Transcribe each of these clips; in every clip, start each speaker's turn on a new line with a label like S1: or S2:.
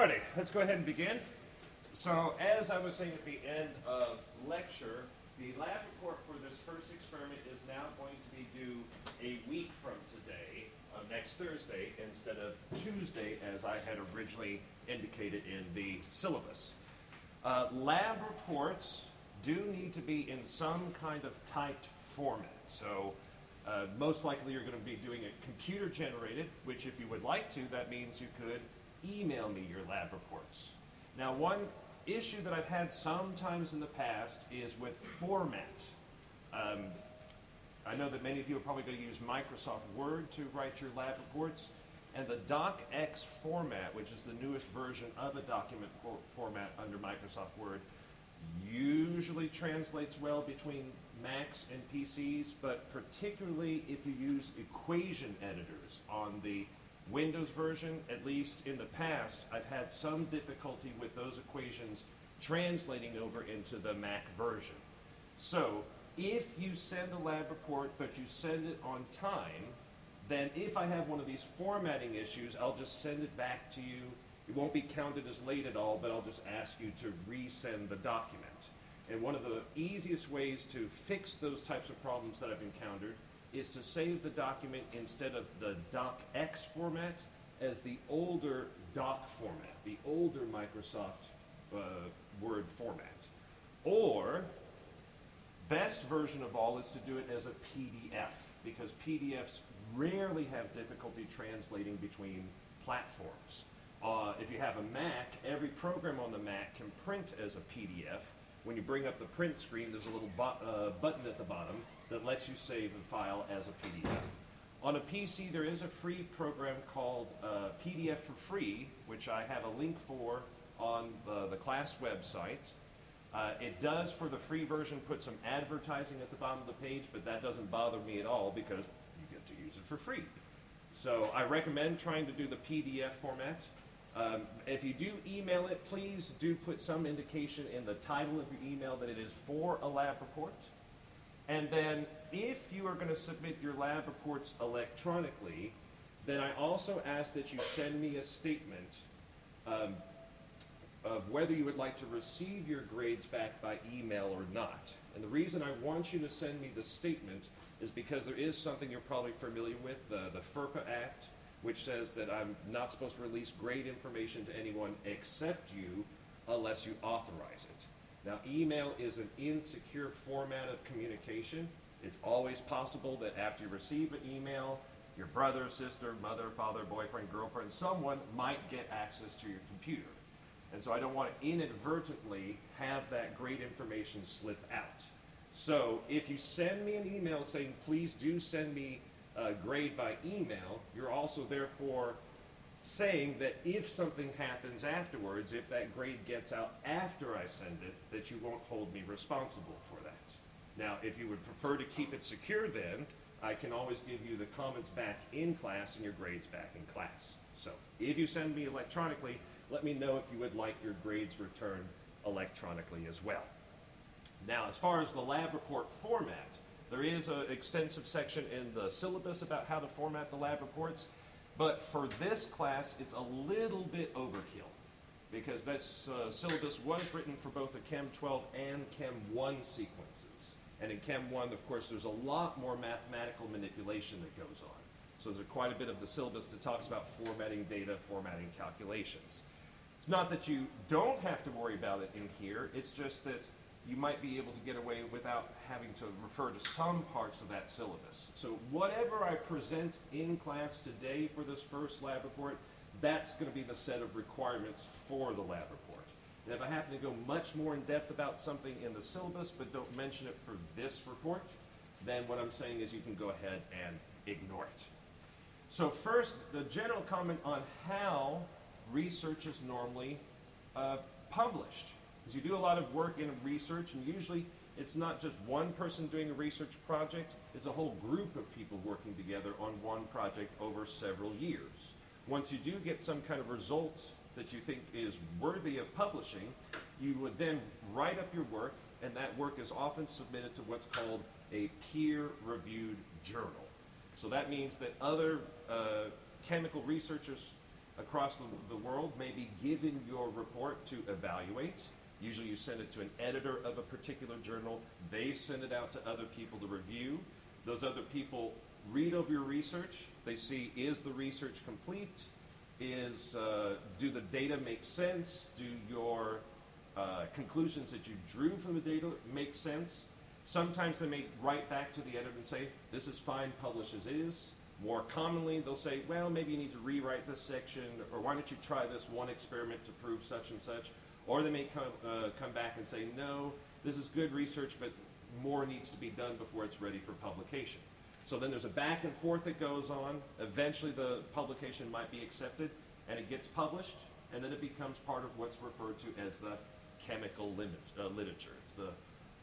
S1: Alrighty, let's go ahead and begin. So, as I was saying at the end of lecture, the lab report for this first experiment is now going to be due a week from today, next Thursday, instead of Tuesday, as I had originally indicated in the syllabus. Lab reports do need to be in some kind of typed format. So, most likely you're going to be doing it computer-generated, which if you would like to, that means you could email me your lab reports. Now, one issue that I've had sometimes in the past is with format. I know that many of you are probably going to use Microsoft Word to write your lab reports, and the DocX format, which is the newest version of a document format under Microsoft Word, usually translates well between Macs and PCs, but particularly if you use equation editors on the Windows version, at least in the past, I've had some difficulty with those equations translating over into the Mac version. So, if you send a lab report, but you send it on time, then if I have one of these formatting issues, I'll just send it back to you. It won't be counted as late at all, but I'll just ask you to resend the document. And one of the easiest ways to fix those types of problems that I've encountered is to save the document instead of the DocX format as the older Doc format, the older Microsoft Word format. Or, best version of all is to do it as a PDF, because PDFs rarely have difficulty translating between platforms. If you have a Mac, every program on the Mac can print as a PDF. When you bring up the print screen, there's a little button at the bottom that lets you save the file as a PDF. On a PC, there is a free program called PDF for Free, which I have a link for on the class website. It does, for the free version, put some advertising at the bottom of the page, but that doesn't bother me at all because you get to use it for free. So I recommend trying to do the PDF format. If you do email it, please do put some indication in the title of your email that it is for a lab report. And then if you are going to submit your lab reports electronically, then I also ask that you send me a statement of whether you would like to receive your grades back by email or not. And the reason I want you to send me the statement is because there is something you're probably familiar with, the FERPA Act, which says that I'm not supposed to release grade information to anyone except you unless you authorize it. Now, email is an insecure format of communication. It's always possible that after you receive an email, your brother, sister, mother, father, boyfriend, girlfriend, someone might get access to your computer. And so I don't want to inadvertently have that grade information slip out. So if you send me an email saying, please do send me a grade by email, you're also therefore saying that if something happens afterwards, if that grade gets out after I send it, that you won't hold me responsible for that. Now, if you would prefer to keep it secure, then I can always give you the comments back in class and your grades back in class. So if you send me electronically, let me know if you would like your grades returned electronically as well. Now, as far as the lab report format, there is an extensive section in the syllabus about how to format the lab reports. But for this class, it's a little bit overkill because this syllabus was written for both the Chem 12 and Chem 1 sequences. And in Chem 1, of course, there's a lot more mathematical manipulation that goes on. So there's quite a bit of the syllabus that talks about formatting data, formatting calculations. It's not that you don't have to worry about it in here, it's just that you might be able to get away without having to refer to some parts of that syllabus. So whatever I present in class today for this first lab report, that's going to be the set of requirements for the lab report. And if I happen to go much more in depth about something in the syllabus but don't mention it for this report, then what I'm saying is you can go ahead and ignore it. So first, the general comment on how research is normally published. Because you do a lot of work in research, and usually it's not just one person doing a research project, it's a whole group of people working together on one project over several years. Once you do get some kind of result that you think is worthy of publishing, you would then write up your work, and that work is often submitted to what's called a peer-reviewed journal. So that means that other chemical researchers across the world may be given your report to evaluate. Usually you send it to an editor of a particular journal. They send it out to other people to review. Those other people read over your research. They see, is the research complete? Do the data make sense? Do your conclusions that you drew from the data make sense? Sometimes they may write back to the editor and say, this is fine, publish as is. More commonly, they'll say, well, maybe you need to rewrite this section, or why don't you try this one experiment to prove such and such. Or they may come back and say, no, this is good research, but more needs to be done before it's ready for publication. So then there's a back and forth that goes on. Eventually the publication might be accepted, and it gets published, and then it becomes part of what's referred to as the chemical literature. It's the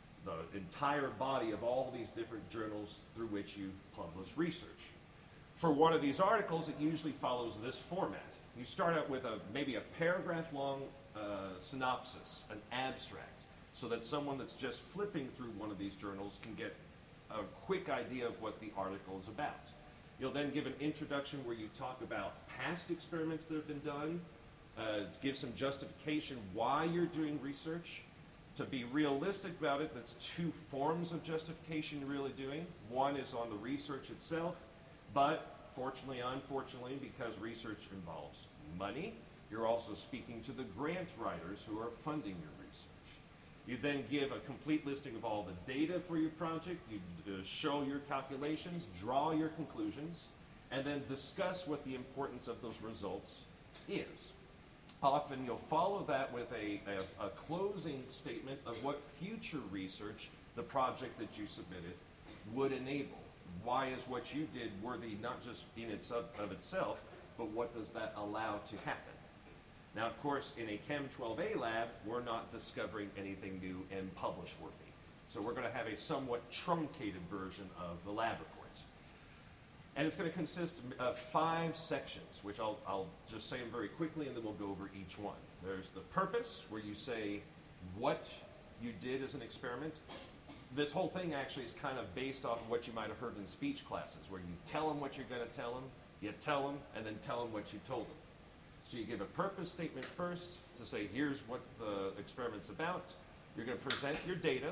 S1: entire body of all these different journals through which you publish research. For one of these articles, it usually follows this format. You start out with maybe a paragraph-long synopsis, an abstract, so that someone that's just flipping through one of these journals can get a quick idea of what the article is about. You'll then give an introduction where you talk about past experiments that have been done, give some justification why you're doing research. To be realistic about it, that's two forms of justification you're really doing. One is on the research itself, but fortunately, unfortunately, because research involves money, you're also speaking to the grant writers who are funding your research. You then give a complete listing of all the data for your project, you show your calculations, draw your conclusions, and then discuss what the importance of those results is. Often you'll follow that with a closing statement of what future research the project that you submitted would enable. Why is what you did worthy not just in of itself, but what does that allow to happen? Now, of course, in a Chem 12A lab, we're not discovering anything new and publish-worthy. So we're going to have a somewhat truncated version of the lab report. And it's going to consist of 5 sections, which I'll just say them very quickly, and then we'll go over each one. There's the purpose, where you say what you did as an experiment. This whole thing actually is kind of based off of what you might have heard in speech classes, where you tell them what you're going to tell them, you tell them, and then tell them what you told them. So you give a purpose statement first to say, here's what the experiment's about. You're going to present your data.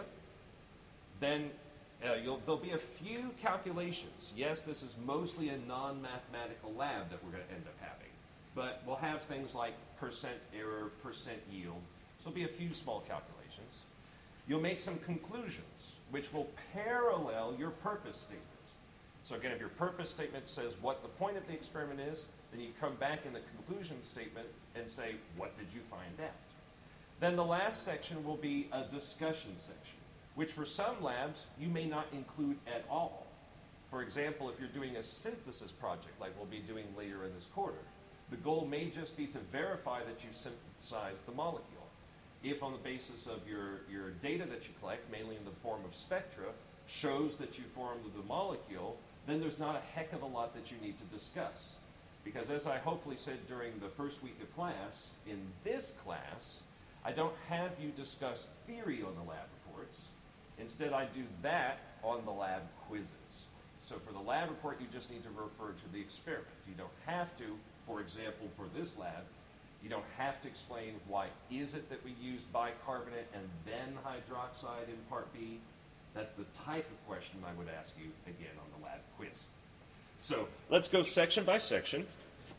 S1: Then there'll be a few calculations. Yes, this is mostly a non-mathematical lab that we're going to end up having. But we'll have things like percent error, percent yield. So there'll be a few small calculations. You'll make some conclusions, which will parallel your purpose statement. So again, if your purpose statement says what the point of the experiment is, then you come back in the conclusion statement and say, what did you find out? Then the last section will be a discussion section, which for some labs you may not include at all. For example, if you're doing a synthesis project, like we'll be doing later in this quarter, the goal may just be to verify that you synthesized the molecule. If on the basis of your data that you collect, mainly in the form of spectra, shows that you formed the molecule, then there's not a heck of a lot that you need to discuss. Because as I hopefully said during the first week of class, in this class, I don't have you discuss theory on the lab reports. Instead, I do that on the lab quizzes. So for the lab report, you just need to refer to the experiment. You don't have to, for example, for this lab, you don't have to explain why is it that we used bicarbonate and then hydroxide in part B. That's the type of question I would ask you again on the lab quiz. So let's go section by section.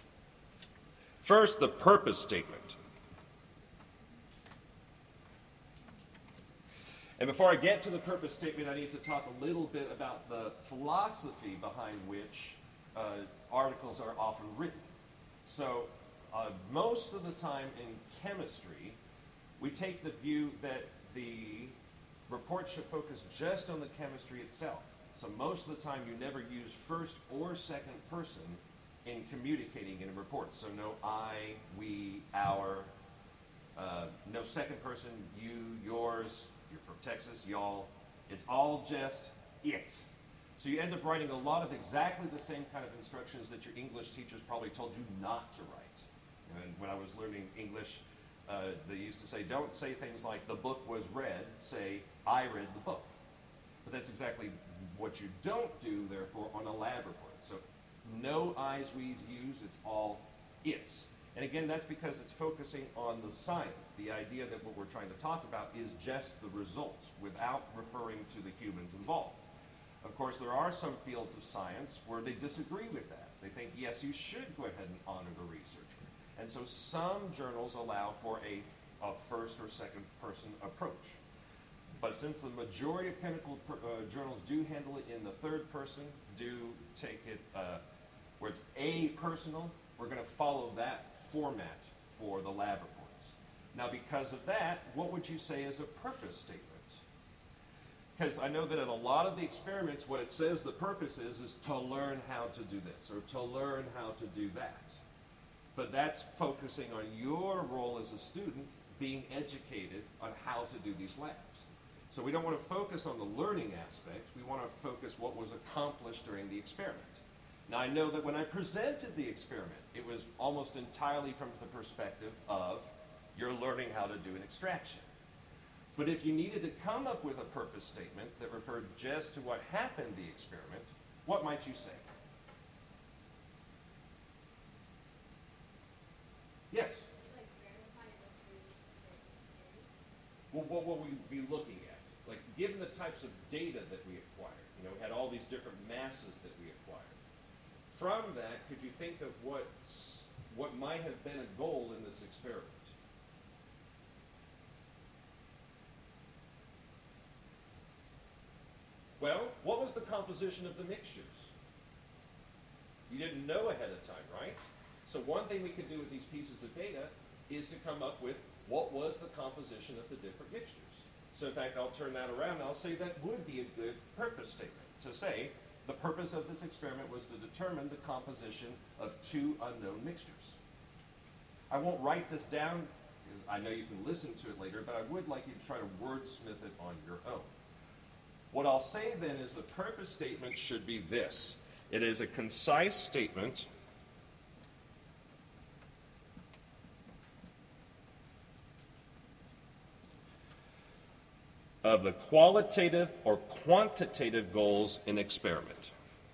S1: First, the purpose statement. And before I get to the purpose statement, I need to talk a little bit about the philosophy behind which articles are often written. So most of the time in chemistry, we take the view that the report should focus just on the chemistry itself. So most of the time you never use first or second person in communicating in a report. So no I, we, our, no second person, you, yours, if you're from Texas, y'all. It's all just it. So you end up writing a lot of exactly the same kind of instructions that your English teachers probably told you not to write. And when I was learning English, they used to say, don't say things like, the book was read, say, I read the book. But that's exactly what you don't do, therefore, on a lab report. So no I's, we's, you's, it's all is. And again, that's because it's focusing on the science. The idea that what we're trying to talk about is just the results without referring to the humans involved. Of course, there are some fields of science where they disagree with that. They think, yes, you should go ahead and honor the researcher. And so some journals allow for a first or second person approach. But since the majority of chemical journals do handle it in the third person, do take it where it's a-personal, we're going to follow that format for the lab reports. Now, because of that, what would you say is a purpose statement? Because I know that in a lot of the experiments, what it says the purpose is to learn how to do this or to learn how to do that. But that's focusing on your role as a student being educated on how to do these labs. So we don't want to focus on the learning aspect. We want to focus what was accomplished during the experiment. Now, I know that when I presented the experiment, it was almost entirely from the perspective of you're learning how to do an extraction. But if you needed to come up with a purpose statement that referred just to what happened in the experiment, what might you say? Yes?
S2: Like verify what we said.
S1: Well, what will we be looking at? Like, given the types of data that we acquired, we had all these different masses that we acquired. From that, could you think of what might have been a goal in this experiment? Well, what was the composition of the mixtures? You didn't know ahead of time, right? So one thing we could do with these pieces of data is to come up with what was the composition of the different mixtures. So in fact, I'll turn that around and I'll say that would be a good purpose statement to say the purpose of this experiment was to determine the composition of two unknown mixtures. I won't write this down because I know you can listen to it later, but I would like you to try to wordsmith it on your own. What I'll say then is the purpose statement should be this. It is a concise statement of the qualitative or quantitative goals in experiment.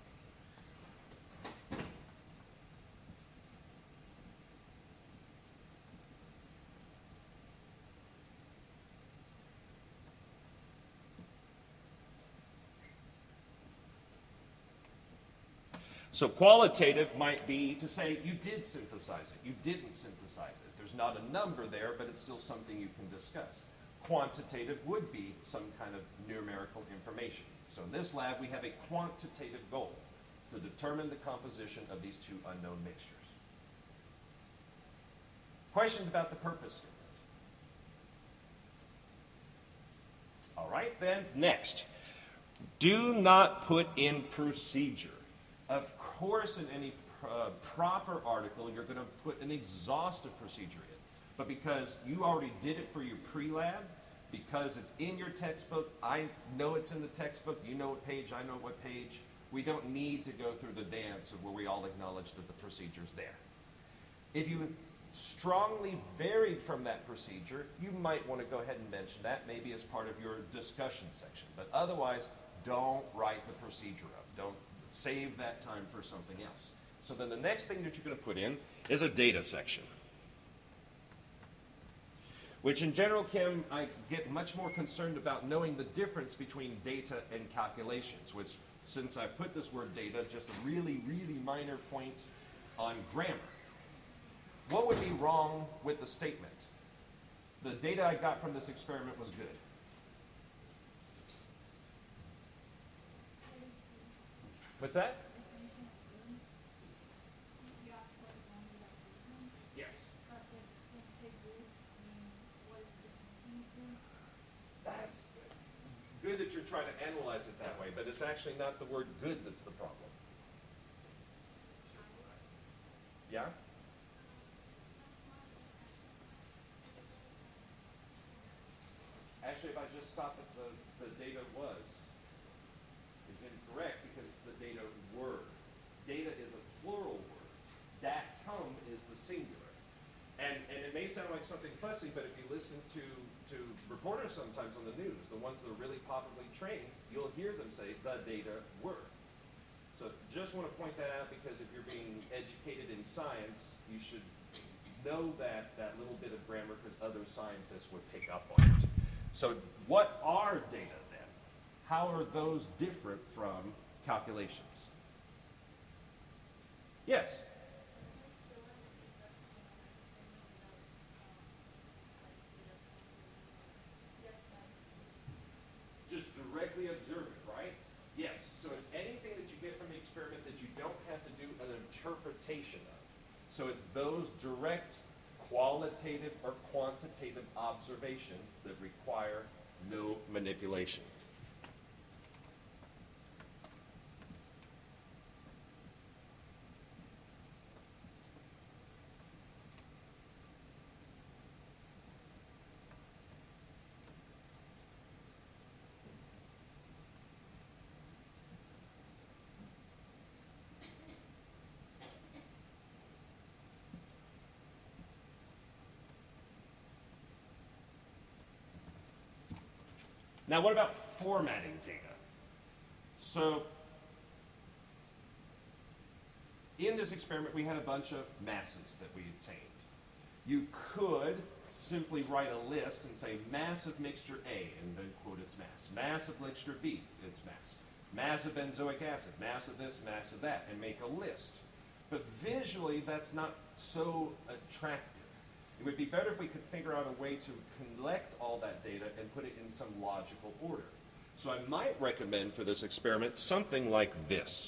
S1: So qualitative might be to say you did synthesize it, you didn't synthesize it. There's not a number there, but it's still something you can discuss. Quantitative would be some kind of numerical information. So in this lab, we have a quantitative goal to determine the composition of these two unknown mixtures. Questions about the purpose statement? All right, then, next. Do not put in procedure. Of course, in any proper article, you're going to put an exhaustive procedure in. But because you already did it for your pre-lab, because it's in your textbook, I know it's in the textbook, you know what page, I know what page, we don't need to go through the dance of where we all acknowledge that the procedure's there. If you strongly varied from that procedure, you might want to go ahead and mention that, maybe as part of your discussion section. But otherwise, don't write the procedure up. Don't save that time for something else. So then the next thing that you're going to put in is a data section. Which in general chem, I get much more concerned about knowing the difference between data and calculations, which since I put this word data, just a really, really minor point on grammar. What would be wrong with the statement? The data I got from this experiment was good. What's that? Yes. That's good that you're trying to analyze it that way, but it's actually not the word good that's the problem. Yeah? Actually, if I just stop at the data was, is incorrect because it's the data were. Data is a plural word. Datum is the singular. And it may sound like something fussy, but if you listen to reporters sometimes on the news, the ones that are really popularly trained, you'll hear them say the data were. So just want to point that out because if you're being educated in science, you should know that little bit of grammar because other scientists would pick up on it. So what are data then? How are those different from calculations? Yes? Just directly observe it, right? Yes. So it's anything that you get from the experiment that you don't have to do an interpretation of. So it's those direct qualitative or quantitative observation that require no manipulation. Now, what about formatting data? So, in this experiment, we had a bunch of masses that we obtained. You could simply write a list and say mass of mixture A, and then quote its mass. Mass of mixture B, its mass. Mass of benzoic acid, mass of this, mass of that, and make a list. But visually, that's not so attractive. It would be better if we could figure out a way to collect all that data and put it in some logical order. So I might recommend for this experiment something like this.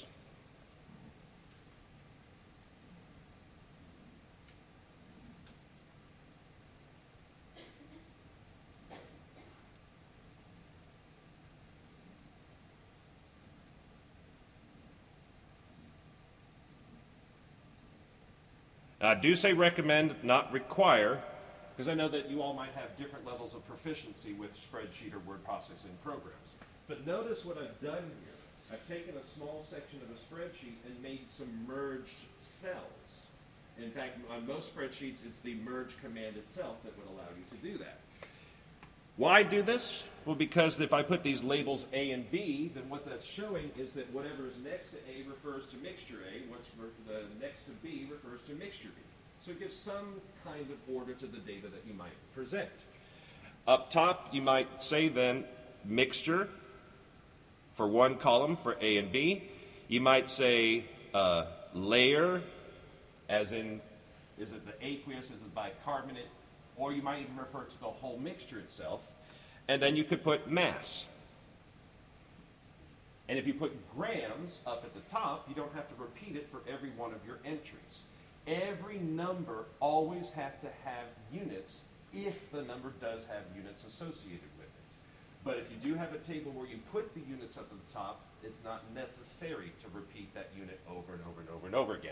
S1: I do say recommend, not require, because I know that you all might have different levels of proficiency with spreadsheet or word processing programs. But notice what I've done here. I've taken a small section of a spreadsheet and made some merged cells. In fact, on most spreadsheets, it's the merge command itself that would allow you to do that. Why do this? Well, because if I put these labels A and B, then what that's showing is that whatever is next to A refers to mixture A, what's the next to B refers to mixture B. So it gives some kind of order to the data that you might present. Up top, you might say then mixture for one column for A and B. You might say layer, as in, is it the aqueous, is it bicarbonate, or you might even refer to the whole mixture itself. And then you could put mass. And if you put grams up at the top, you don't have to repeat it for every one of your entries. Every number always have to have units if the number does have units associated with it. But if you do have a table where you put the units up at the top, it's not necessary to repeat that unit over and over and over and over again.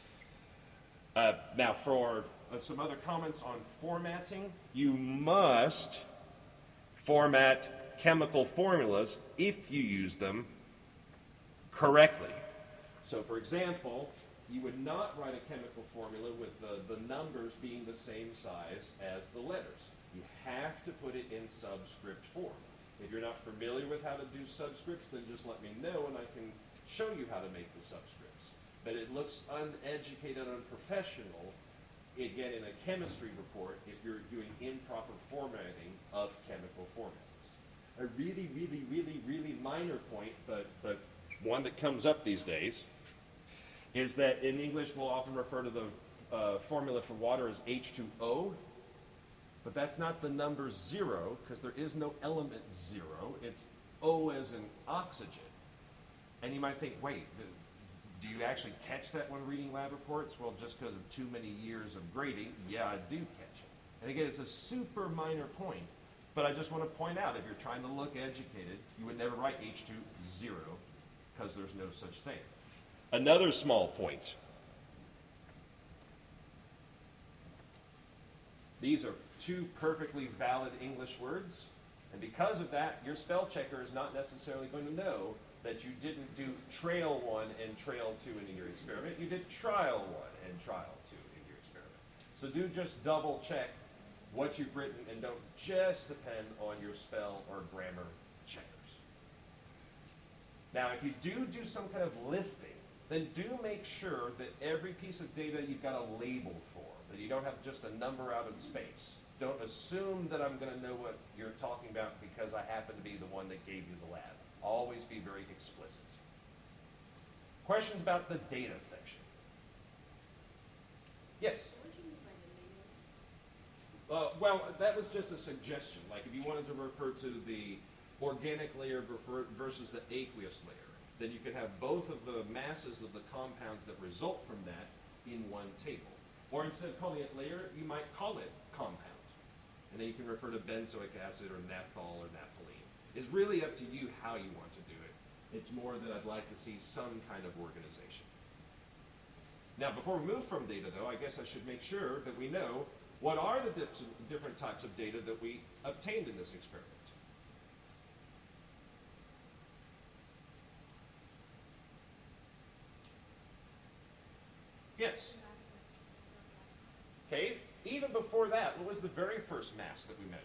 S1: Now, for some other comments on formatting, you must format chemical formulas if you use them correctly. So, for example, you would not write a chemical formula with the numbers being the same size as the letters. You have to put it in subscript form. If you're not familiar with how to do subscripts, then just let me know and I can show you how to make the subscripts. But it looks uneducated, unprofessional, again, in a chemistry report if you're doing improper formatting of chemical formulas. A really, really, really, really minor point, but one that comes up these days, is that in English we'll often refer to the formula for water as H2O, but that's not the number 0, because there is no element 0. It's O as in oxygen. And you might think, wait, do you actually catch that when reading lab reports? Well, just because of too many years of grading, yeah, I do catch it. And again, it's a super minor point, but I just want to point out, if you're trying to look educated, you would never write H2O, because there's no such thing. Another small point. These are two perfectly valid English words, and because of that, your spell checker is not necessarily going to know that you didn't do trail 1 and trail 2 in your experiment. You did trial 1 and trial 2 in your experiment. So do just double check what you've written and don't just depend on your spell or grammar checkers. Now, if you do some kind of listing, then do make sure that every piece of data you've got a label for, that you don't have just a number out in space. Don't assume that I'm going to know what you're talking about because I happen to be the one that gave you the lab. Always be very explicit. Questions about the data section? Yes?
S2: What do you mean by the layer?
S1: Well, that was just a suggestion. Like if you wanted to refer to the organic layer versus the aqueous layer, then you could have both of the masses of the compounds that result from that in one table. Or instead of calling it layer, you might call it compound. And then you can refer to benzoic acid or naphthol or naphthalene. It's really up to you how you want to do it. It's more that I'd like to see some kind of organization. Now, before we move from data, though, I guess I should make sure that we know what are the different types of data that we obtained in this experiment. Yes? Okay, even before that, what was the very first mass that we measured?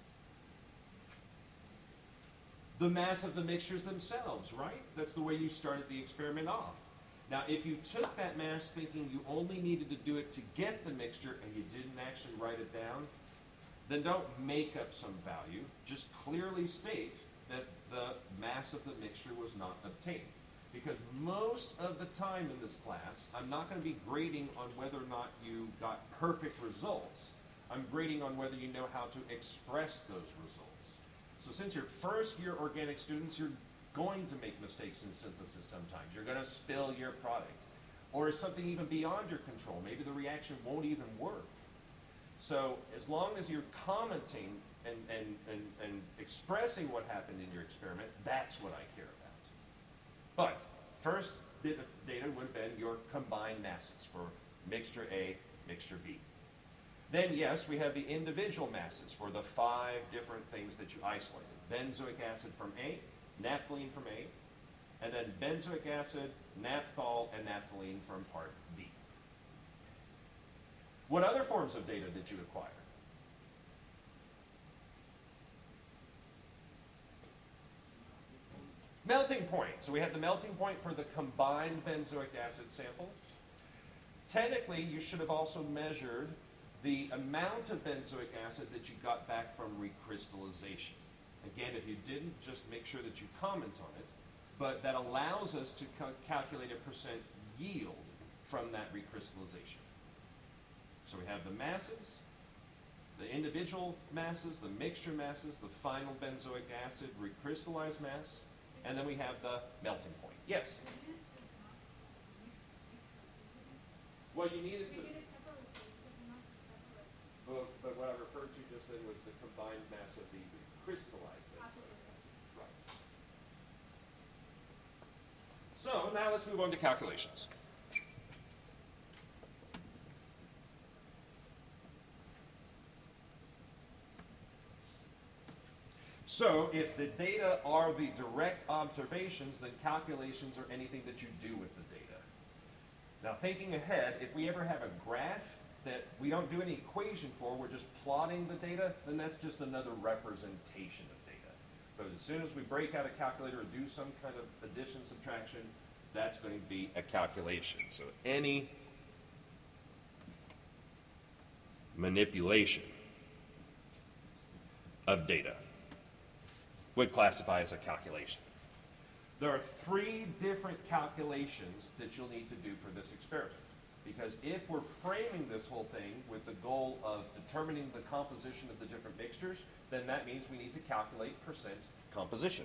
S1: The mass of the mixtures themselves, right? That's the way you started the experiment off. Now, if you took that mass thinking you only needed to do it to get the mixture and you didn't actually write it down, then don't make up some value. Just clearly state that the mass of the mixture was not obtained. Because most of the time in this class, I'm not going to be grading on whether or not you got perfect results. I'm grading on whether you know how to express those results. So since you're first-year organic students, you're going to make mistakes in synthesis sometimes. You're going to spill your product. Or it's something even beyond your control. Maybe the reaction won't even work. So as long as you're commenting and expressing what happened in your experiment, that's what I care about. But first bit of data would have been your combined masses for mixture A, mixture B. Then, yes, we have the individual masses for the 5 different things that you isolated. Benzoic acid from A, naphthalene from A, and then benzoic acid, naphthol, and naphthalene from part B. What other forms of data did you acquire? Melting point. So we had the melting point for the combined benzoic acid sample. Technically, you should have also measured the amount of benzoic acid that you got back from recrystallization. Again, if you didn't, just make sure that you comment on it. But that allows us to calculate a percent yield from that recrystallization. So we have the masses, the individual masses, the mixture masses, the final benzoic acid recrystallized mass, and then we have the melting point. Yes? Well, you needed to... But what I referred to just then was the combined mass of the crystallized benzoic acid. Right. So now let's move on to calculations. So if the data are the direct observations, then calculations are anything that you do with the data. Now thinking ahead, if we ever have a graph that we don't do any equation for, we're just plotting the data, then that's just another representation of data. But as soon as we break out a calculator and do some kind of addition, subtraction, that's going to be a calculation. So any manipulation of data would classify as a calculation. There are 3 different calculations that you'll need to do for this experiment. Because if we're framing this whole thing with the goal of determining the composition of the different mixtures, then that means we need to calculate percent composition.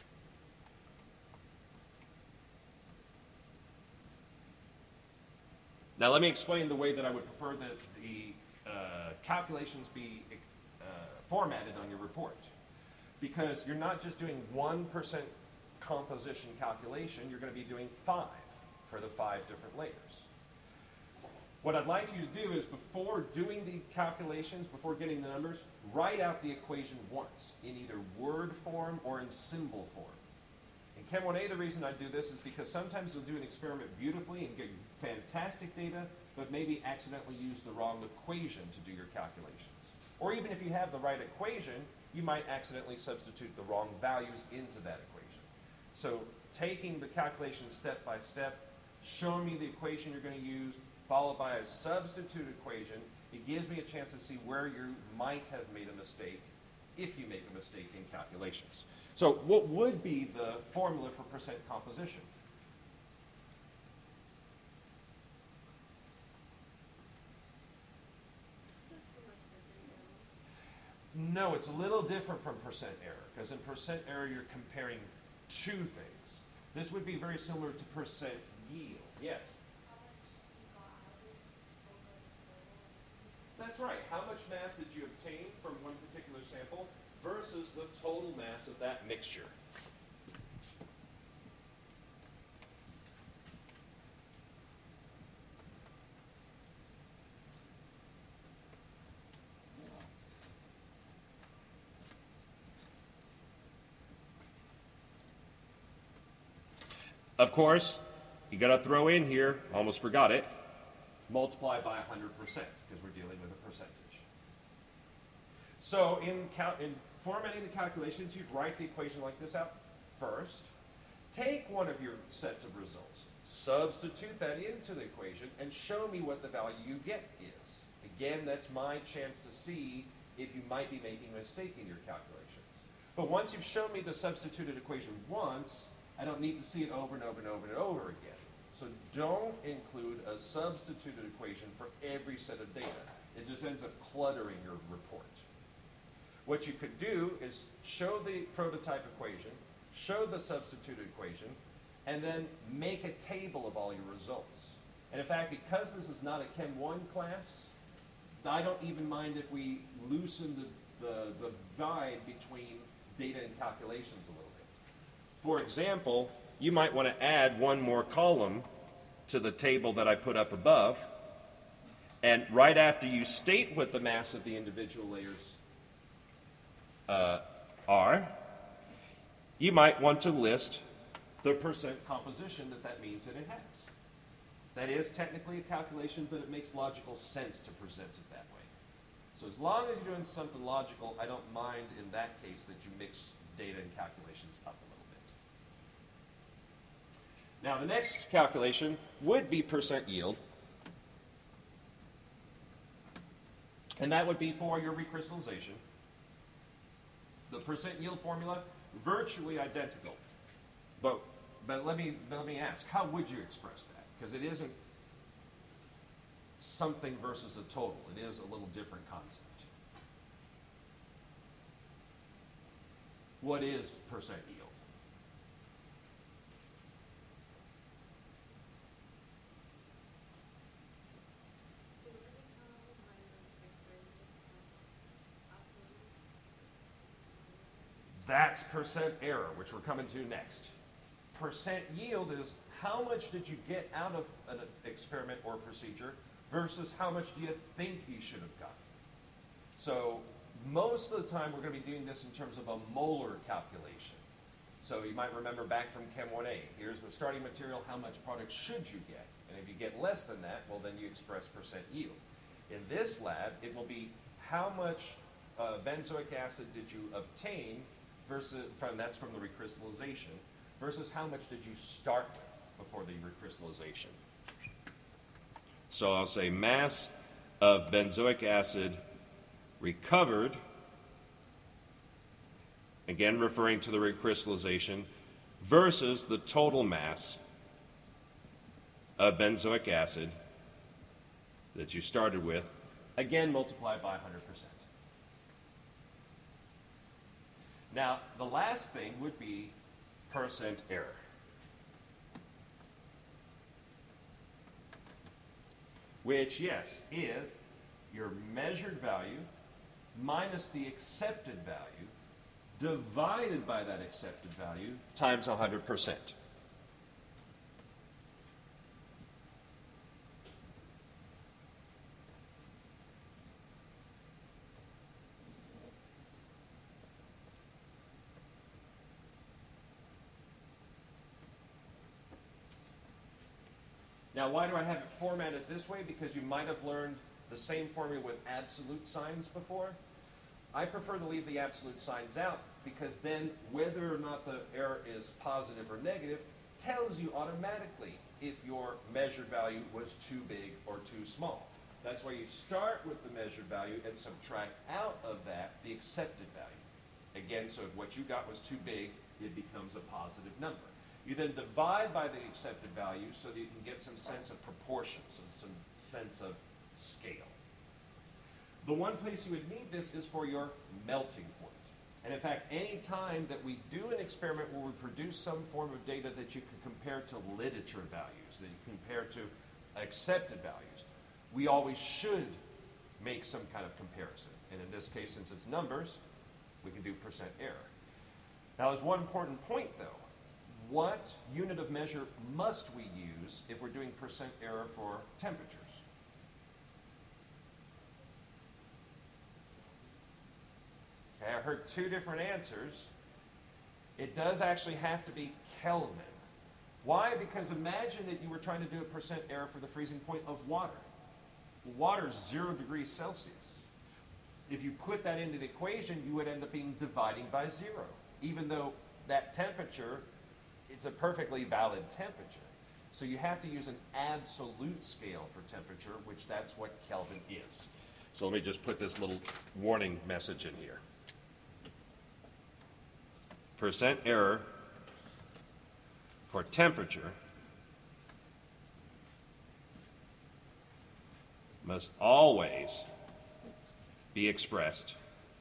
S1: Now let me explain the way that I would prefer that the calculations be formatted on your report. Because you're not just doing 1% composition calculation, you're going to be doing 5 for the 5 different layers. What I'd like you to do is before doing the calculations, before getting the numbers, write out the equation once in either word form or in symbol form. In Chem 1A, the reason I do this is because sometimes you'll do an experiment beautifully and get fantastic data, but maybe accidentally use the wrong equation to do your calculations. Or even if you have the right equation, you might accidentally substitute the wrong values into that equation. So taking the calculation step by step showing me the equation you're going to use, followed by a substitute equation. It gives me a chance to see where you might have made a mistake if you make a mistake in calculations. So what would be the formula for percent composition? No, it's a little different from percent error, because in percent error you're comparing two things. This would be very similar to percent yield. Yes? That's right. How much mass did you obtain from one particular sample versus the total mass of that mixture? Of course, you got to throw in here, almost forgot it, multiply by 100% because we're dealing with a percentage. So in formatting the calculations, you'd write the equation like this out first. Take one of your sets of results, substitute that into the equation, and show me what the value you get is. Again, that's my chance to see if you might be making a mistake in your calculations. But once you've shown me the substituted equation once, I don't need to see it over and over and over and over again. So don't include a substituted equation for every set of data. It just ends up cluttering your report. What you could do is show the prototype equation, show the substituted equation, and then make a table of all your results. And in fact, because this is not a Chem 1 class, I don't even mind if we loosen the divide between data and calculations a little bit. For example, you might want to add one more column to the table that I put up above, and right after you state what the mass of the individual layers are, you might want to list the percent composition that means that it has. That is technically a calculation, but it makes logical sense to present it that way. So as long as you're doing something logical, I don't mind in that case that you mix data and calculations up a little bit. Now the next calculation would be percent yield. And that would be for your recrystallization. The percent yield formula, virtually identical. But let me ask, how would you express that? Because it isn't something versus a total. It is a little different concept. What is percent yield? That's percent error, which we're coming to next. Percent yield is how much did you get out of an experiment or procedure versus how much do you think you should have gotten. So most of the time we're going to be doing this in terms of a molar calculation. So you might remember back from Chem 1A, here's the starting material, how much product should you get? And if you get less than that, well then you express percent yield. In this lab, it will be how much benzoic acid did you obtain versus, that's from the recrystallization, versus how much did you start with before the recrystallization. So I'll say mass of benzoic acid recovered, again referring to the recrystallization, versus the total mass of benzoic acid that you started with, again multiplied by 100%. Now, the last thing would be percent error. Which, yes, is your measured value minus the accepted value divided by that accepted value times 100%. Now, why do I have it formatted this way? Because you might have learned the same formula with absolute signs before. I prefer to leave the absolute signs out because then whether or not the error is positive or negative tells you automatically if your measured value was too big or too small. That's why you start with the measured value and subtract out of that the accepted value. Again, so if what you got was too big, it becomes a positive number. You then divide by the accepted value so that you can get some sense of proportions and some sense of scale. The one place you would need this is for your melting point. And in fact, any time that we do an experiment where we produce some form of data that you can compare to literature values, that you can compare to accepted values, we always should make some kind of comparison. And in this case, since it's numbers, we can do percent error. Now, there's one important point, though. What unit of measure must we use if we're doing percent error for temperatures? Okay, I heard two different answers. It does actually have to be Kelvin. Why? Because imagine that you were trying to do a percent error for the freezing point of water. Water is 0 degrees Celsius. If you put that into the equation, you would end up being dividing by 0, even though that temperature, it's a perfectly valid temperature. So you have to use an absolute scale for temperature, which that's what Kelvin is. So let me just put this little warning message in here. Percent error for temperature must always be expressed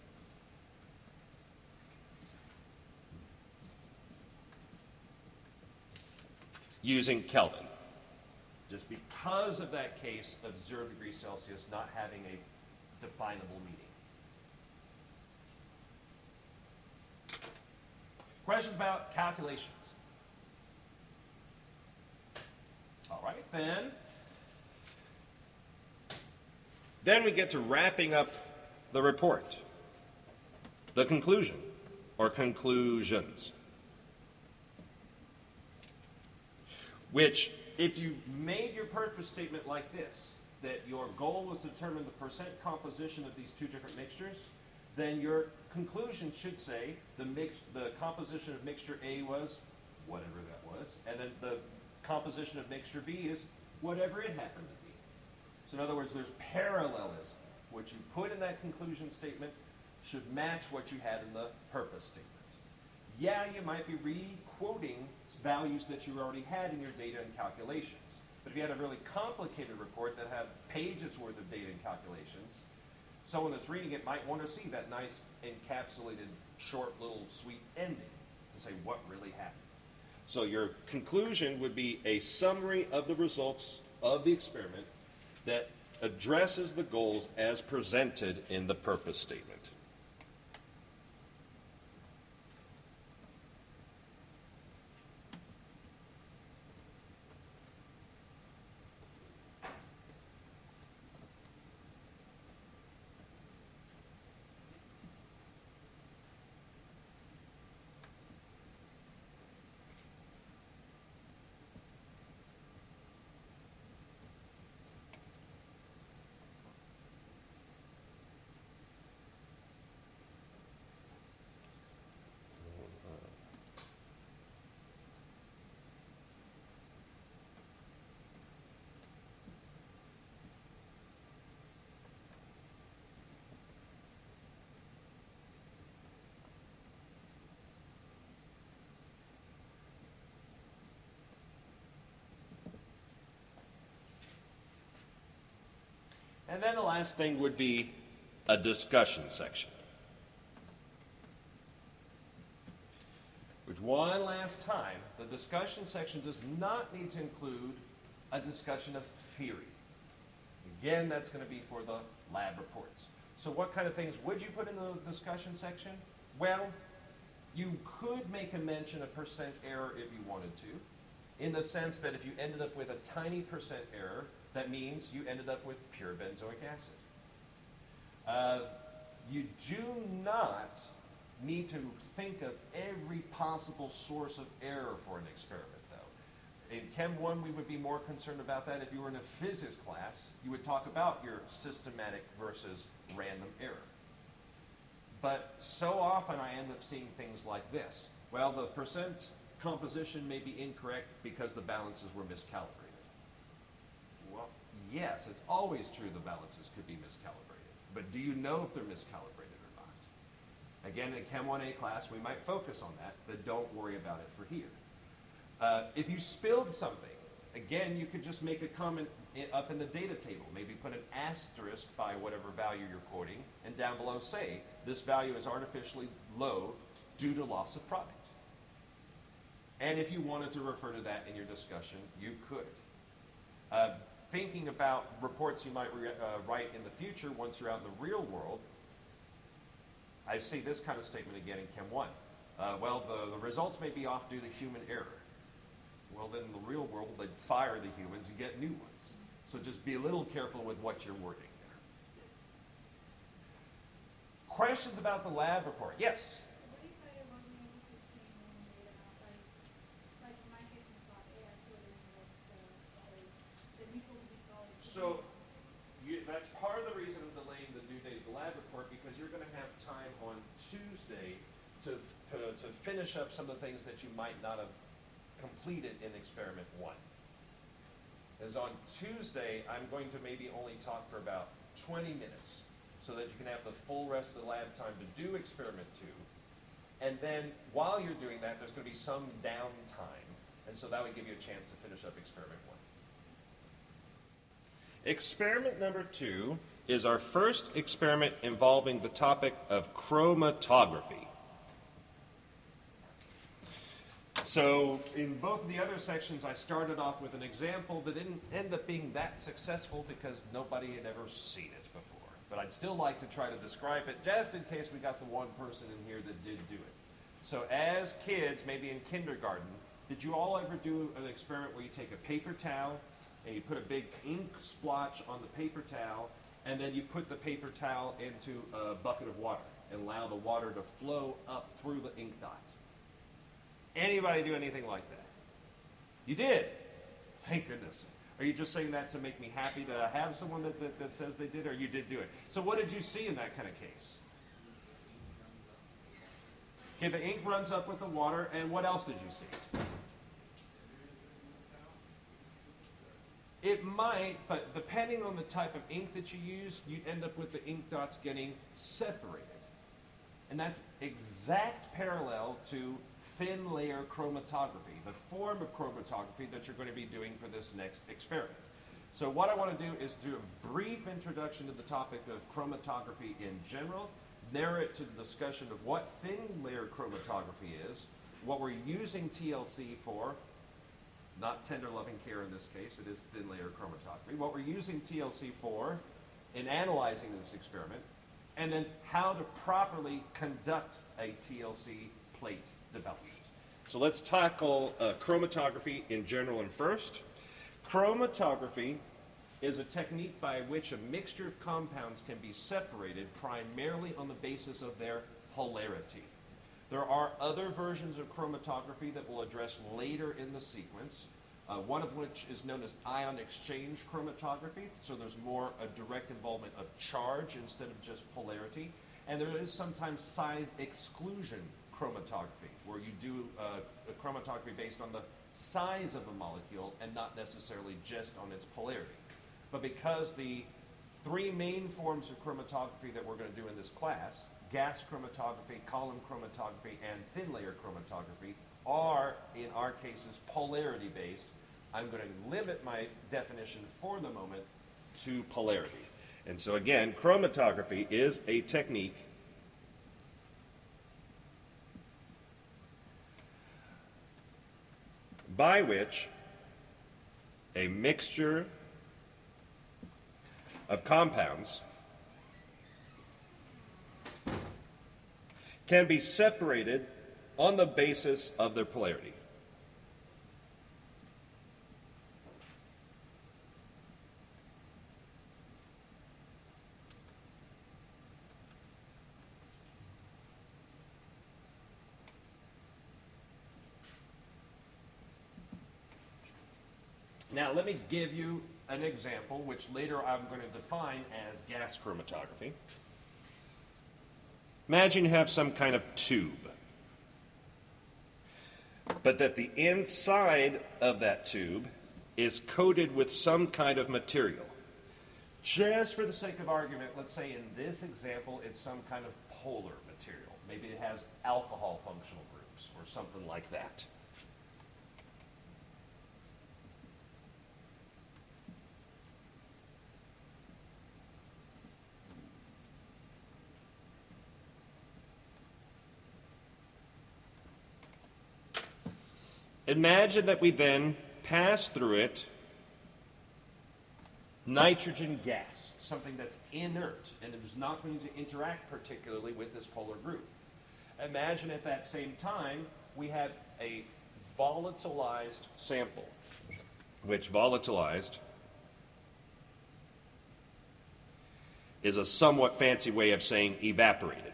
S1: using Kelvin, just because of that case of 0 degrees Celsius not having a definable meaning. Questions about calculations? All right, then we get to wrapping up the report, the conclusion, or conclusions. Which, if you made your purpose statement like this, that your goal was to determine the percent composition of these two different mixtures, then your conclusion should say the composition of mixture A was whatever that was, and then the composition of mixture B is whatever it happened to be. So in other words, there's parallelism. What you put in that conclusion statement should match what you had in the purpose statement. Yeah, you might be re-quoting values that you already had in your data and calculations. But if you had a really complicated report that had pages worth of data and calculations, someone that's reading it might want to see that nice encapsulated, short, little, sweet ending to say what really happened. So your conclusion would be a summary of the results of the experiment that addresses the goals as presented in the purpose statement. And then the last thing would be a discussion section. Which, one last time, the discussion section does not need to include a discussion of theory. Again, that's going to be for the lab reports. So what kind of things would you put in the discussion section? Well, you could make a mention of percent error if you wanted to, in the sense that if you ended up with a tiny percent error, that means you ended up with pure benzoic acid. You do not need to think of every possible source of error for an experiment, though. In Chem 1, we would be more concerned about that. If you were in a physics class, you would talk about your systematic versus random error. But so often I end up seeing things like this. Well, the percent composition may be incorrect because the balances were miscalibrated. Well, yes, it's always true the balances could be miscalibrated. But do you know if they're miscalibrated or not? Again, in Chem 1A class, we might focus on that, but don't worry about it for here. If you spilled something, again, you could just make a comment up in the data table. Maybe put an asterisk by whatever value you're quoting, and down below say, this value is artificially low due to loss of product. And if you wanted to refer to that in your discussion, you could. Thinking about reports you might write in the future once you're out in the real world, I see this kind of statement again in Chem 1. Well, the results may be off due to human error. Well, then in the real world, they'd fire the humans and get new ones. So just be a little careful with what you're wording there. Questions about the lab report? Yes?
S2: What if I wasn't able to obtain one data out? Like in my case in plot A, I put in like the neutral to be solid.
S1: So that's part of the reason of delaying the due date of the lab report, because you're going to have time on Tuesday to finish up some of the things that you might not have completed in experiment 1. As on Tuesday, I'm going to maybe only talk for about 20 minutes so that you can have the full rest of the lab time to do experiment 2. And then while you're doing that, there's going to be some downtime. And so that would give you a chance to finish up experiment 1. Experiment number 2 is our first experiment involving the topic of chromatography. So in both of the other sections, I started off with an example that didn't end up being that successful because nobody had ever seen it before. But I'd still like to try to describe it just in case we got the one person in here that did do it. So as kids, maybe in kindergarten, did you all ever do an experiment where you take a paper towel and you put a big ink splotch on the paper towel, and then you put the paper towel into a bucket of water and allow the water to flow up through the ink dot? Anybody do anything like that? You did? Thank goodness. Are you just saying that to make me happy to have someone that says they did, or you did do it? So what did you see in that kind of case? Okay, the ink runs up with the water, and what else did you see? It might, but depending on the type of ink that you use, you'd end up with the ink dots getting separated. And that's exact parallel to thin layer chromatography, the form of chromatography that you're going to be doing for this next experiment. So what I want to do is do a brief introduction to the topic of chromatography in general, narrow it to the discussion of what thin layer chromatography is, what we're using TLC for, not tender loving care in this case, it is thin layer chromatography, what we're using TLC for in analyzing this experiment, and then how to properly conduct a TLC plate development. So let's tackle chromatography in general and first. Chromatography is a technique by which a mixture of compounds can be separated primarily on the basis of their polarity. There are other versions of chromatography that we'll address later in the sequence, one of which is known as ion exchange chromatography, so there's more a direct involvement of charge instead of just polarity. And there is sometimes size exclusion chromatography, where you do a chromatography based on the size of a molecule and not necessarily just on its polarity. But because the three main forms of chromatography that we're going to do in this class, gas chromatography, column chromatography, and thin layer chromatography, are, in our cases, polarity based, I'm going to limit my definition for the moment to polarity. And so again, chromatography is a technique by which a mixture of compounds can be separated on the basis of their polarity. Now, let me give you an example, which later I'm going to define as gas chromatography. Imagine you have some kind of tube. but that the inside of that tube is coated with some kind of material. Just for the sake of argument, let's say in this example, it's some kind of polar material. Maybe it has alcohol functional groups or something like that. Imagine that we then pass through it nitrogen gas, something that's inert and it is not going to interact particularly with this polar group. Imagine at that same time we have a volatilized sample, which volatilized is a somewhat fancy way of saying evaporated.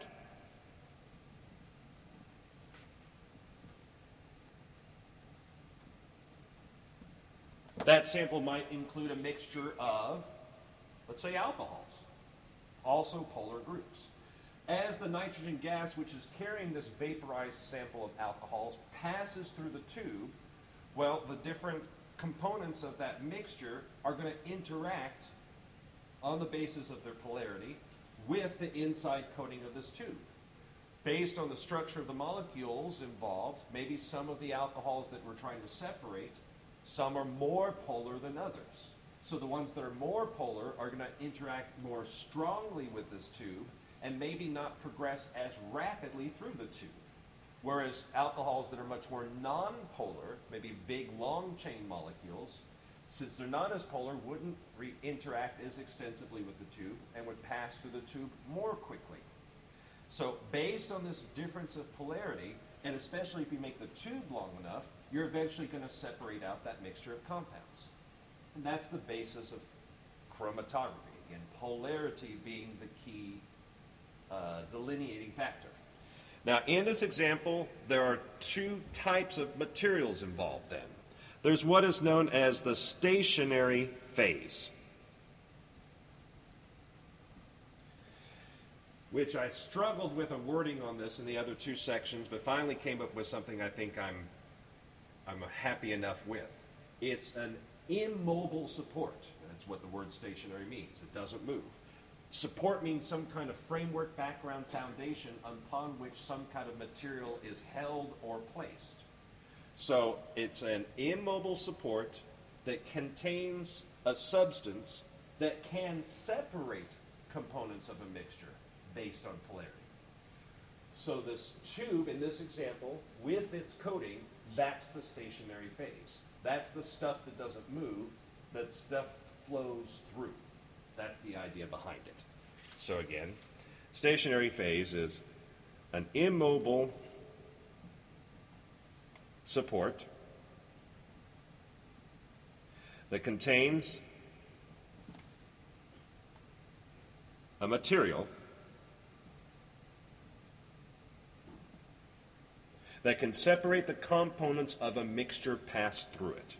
S1: That sample might include a mixture of, let's say, alcohols, also polar groups. As the nitrogen gas, which is carrying this vaporized sample of alcohols, passes through the tube, well, the different components of that mixture are going to interact on the basis of their polarity with the inside coating of this tube. Based on the structure of the molecules involved, maybe some of the alcohols that we're trying to separate, some are more polar than others. So the ones that are more polar are going to interact more strongly with this tube and maybe not progress as rapidly through the tube. Whereas alcohols that are much more non-polar, maybe big long chain molecules, since they're not as polar, wouldn't interact as extensively with the tube and would pass through the tube more quickly. So based on this difference of polarity, and especially if you make the tube long enough, you're eventually going to separate out that mixture of compounds. And that's the basis of chromatography. Again, polarity being the key delineating factor. Now, in this example, there are two types of materials involved then. There's what is known as the stationary phase, which I struggled with a wording on this in the other two sections, but finally came up with something I think I'm happy enough with. It's an immobile support. That's what the word stationary means. It doesn't move. Support means some kind of framework, background, foundation upon which some kind of material is held or placed. So it's an immobile support that contains a substance that can separate components of a mixture based on polarity. So this tube, in this example, with its coating, that's the stationary phase. That's the stuff that doesn't move, that stuff flows through. That's the idea behind it. So again, stationary phase is an immobile support that contains a material that can separate the components of a mixture passed through it.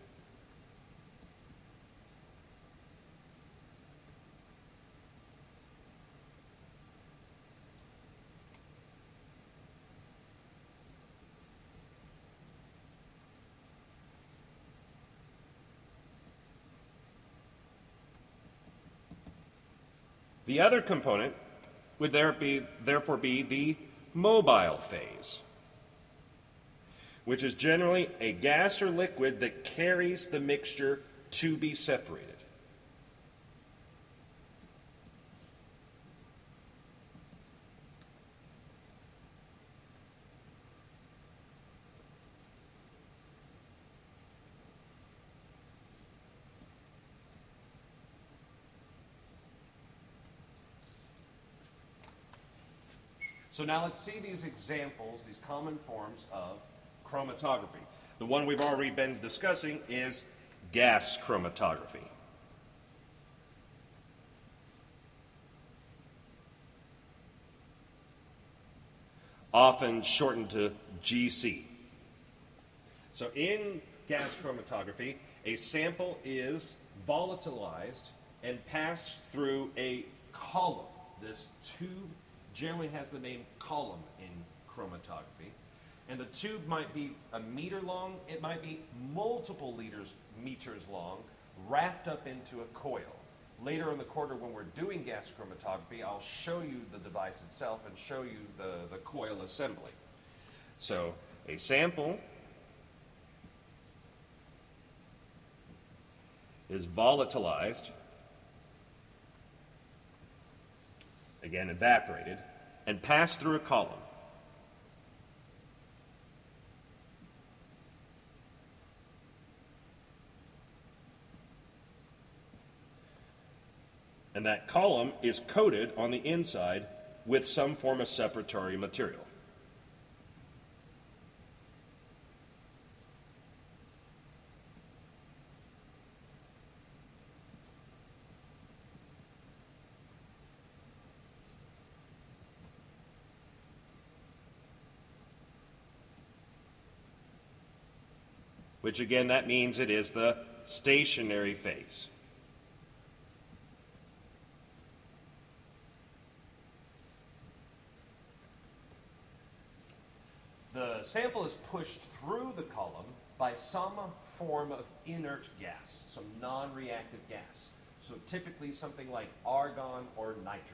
S1: The other component would therefore be the mobile phase, which is generally a gas or liquid that carries the mixture to be separated. So now let's see these examples, these common forms of chromatography. The one we've already been discussing is gas chromatography. Often shortened to GC. So in gas chromatography, a sample is volatilized and passed through a column. This tube generally has the name column in chromatography. And the tube might be a meter long, it might be multiple meters long, wrapped up into a coil. Later in the quarter when we're doing gas chromatography, I'll show you the device itself and show you the coil assembly. So a sample is volatilized, again evaporated, and passed through a column. And that column is coated on the inside with some form of separatory material. Which again, that means it is the stationary phase. The sample is pushed through the column by some form of inert gas, some non-reactive gas. So typically something like argon or nitrogen.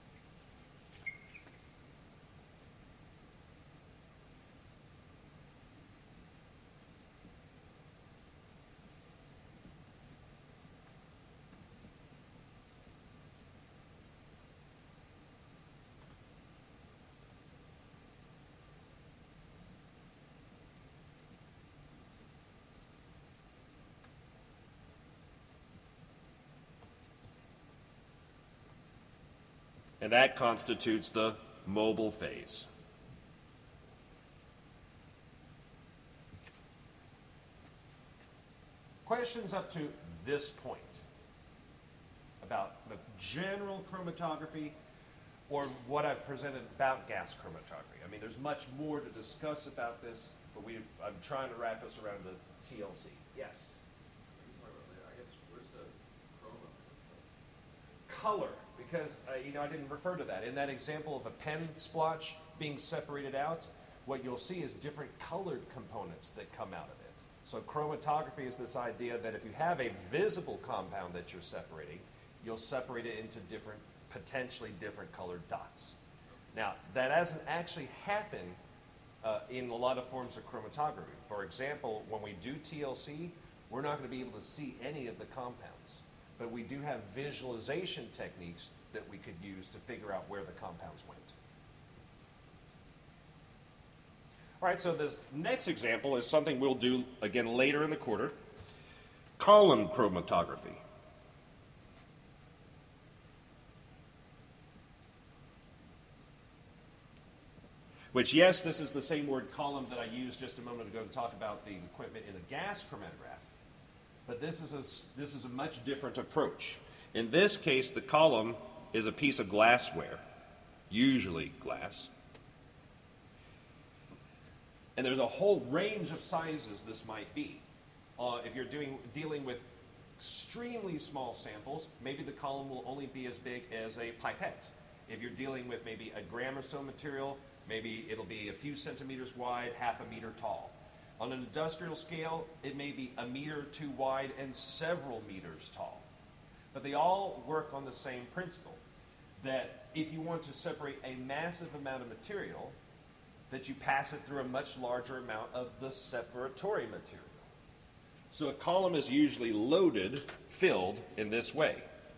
S1: And that constitutes the mobile phase. Questions up to this point about the general chromatography or what I've presented about gas chromatography. I mean, there's much more to discuss about this, but I'm trying to wrap us around the TLC. Yes?
S3: I guess, where's the chroma?
S1: Color, because I didn't refer to that. In that example of a pen splotch being separated out, what you'll see is different colored components that come out of it. So chromatography is this idea that if you have a visible compound that you're separating, you'll separate it into potentially different colored dots. Now, that doesn't actually happen in a lot of forms of chromatography. For example, when we do TLC, we're not going to be able to see any of the compounds. But we do have visualization techniques that we could use to figure out where the compounds went. All right, so this next example is something we'll do again later in the quarter, column chromatography. Which, yes, this is the same word column that I used just a moment ago to talk about the equipment in a gas chromatograph. But this is a much different approach. In this case, the column is a piece of glassware, usually glass. And there's a whole range of sizes this might be. If you're dealing with extremely small samples, maybe the column will only be as big as a pipette. If you're dealing with maybe a gram or so material, maybe it'll be a few centimeters wide, half a meter tall. On an industrial scale, it may be a meter or two wide and several meters tall. But they all work on the same principle, that if you want to separate a massive amount of material, that you pass it through a much larger amount of the separatory material. So a column is usually loaded, filled in this way.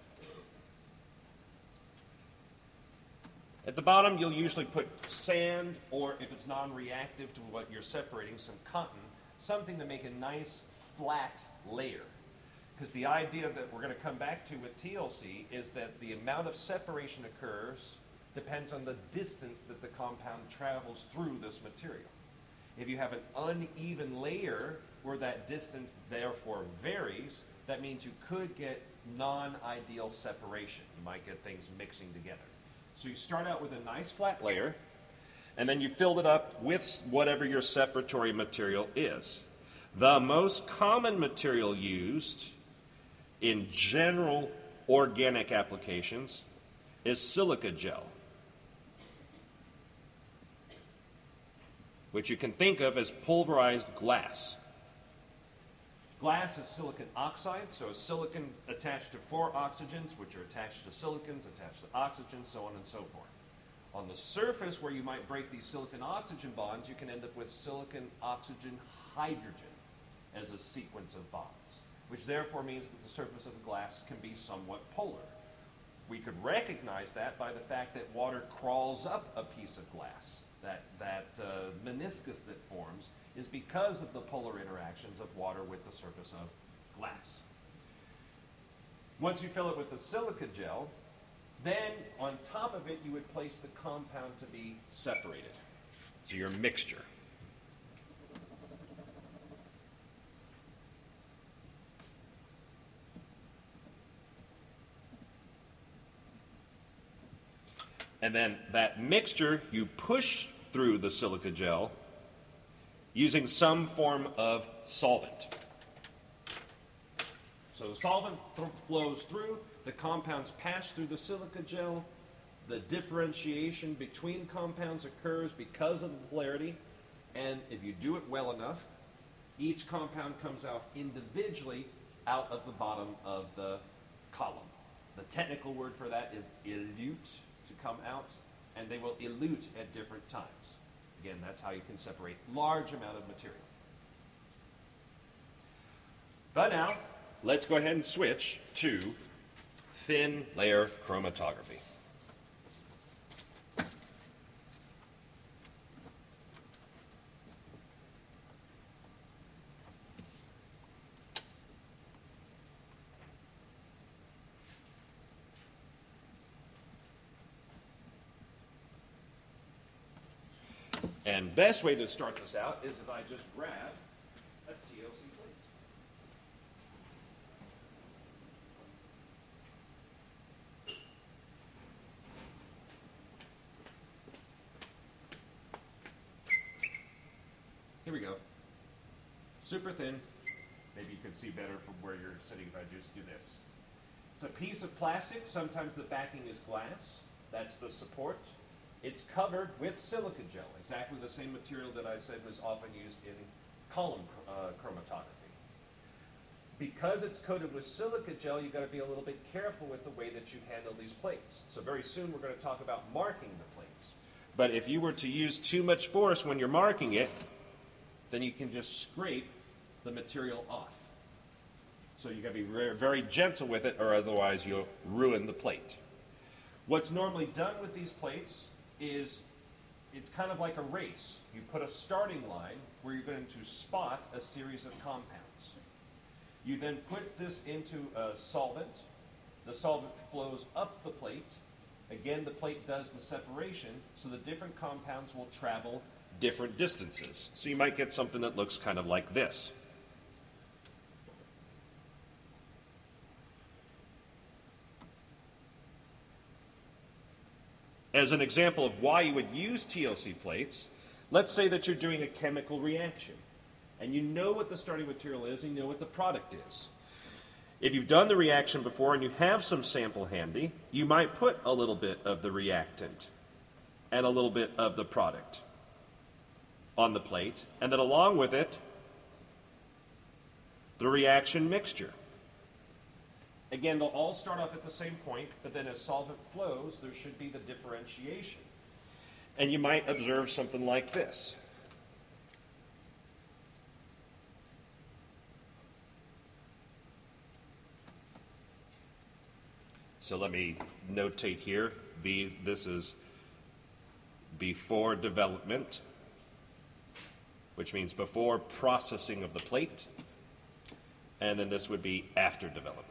S1: At the bottom, you'll usually put sand, or if it's non-reactive to what you're separating, some cotton, something to make a nice flat layer. Because the idea that we're going to come back to with TLC is that the amount of separation occurs depends on the distance that the compound travels through this material. If you have an uneven layer where that distance therefore varies, that means you could get non-ideal separation. You might get things mixing together. So you start out with a nice flat layer, and then you filled it up with whatever your separatory material is. The most common material used in general organic applications is silica gel. which you can think of as pulverized glass. Glass is silicon oxide, so silicon attached to 4 oxygens, which are attached to silicons, attached to oxygens, so on and so forth. On the surface where you might break these silicon-oxygen bonds, you can end up with silicon-oxygen-hydrogen as a sequence of bonds, which therefore means that the surface of the glass can be somewhat polar. We could recognize that by the fact that water crawls up a piece of glass. That meniscus that forms is because of the polar interactions of water with the surface of glass. Once you fill it with the silica gel, then on top of it you would place the compound to be separated. So your mixture. And then that mixture you push through the silica gel using some form of solvent. So the solvent flows through, the compounds pass through the silica gel, the differentiation between compounds occurs because of the polarity, and if you do it well enough, each compound comes out individually out of the bottom of the column. The technical word for that is elute, to come out, and they will elute at different times. Again, that's how you can separate large amount of material. But now, let's go ahead and switch to thin layer chromatography. And best way to start this out is if I just grab a TLC plate. Here we go. Super thin. Maybe you can see better from where you're sitting if I just do this. It's a piece of plastic. Sometimes the backing is glass. That's the support. It's covered with silica gel, exactly the same material that I said was often used in column chromatography. Because it's coated with silica gel, you've got to be a little bit careful with the way that you handle these plates. So very soon we're going to talk about marking the plates. But if you were to use too much force when you're marking it, then you can just scrape the material off. So you've got to be very, very gentle with it, or otherwise you'll ruin the plate. What's normally done with these plates is it's kind of like a race. You put a starting line where you're going to spot a series of compounds. You then put this into a solvent. The solvent flows up the plate. Again, the plate does the separation, so the different compounds will travel different distances. So you might get something that looks kind of like this. As an example of why you would use TLC plates, let's say that you're doing a chemical reaction, and you know what the starting material is, and you know what the product is. If you've done the reaction before and you have some sample handy, you might put a little bit of the reactant and a little bit of the product on the plate, and then along with it, the reaction mixture. Again, they'll all start off at the same point, but then as solvent flows, there should be the differentiation. And you might observe something like this. So let me notate here, this is before development, which means before processing of the plate, and then this would be after development.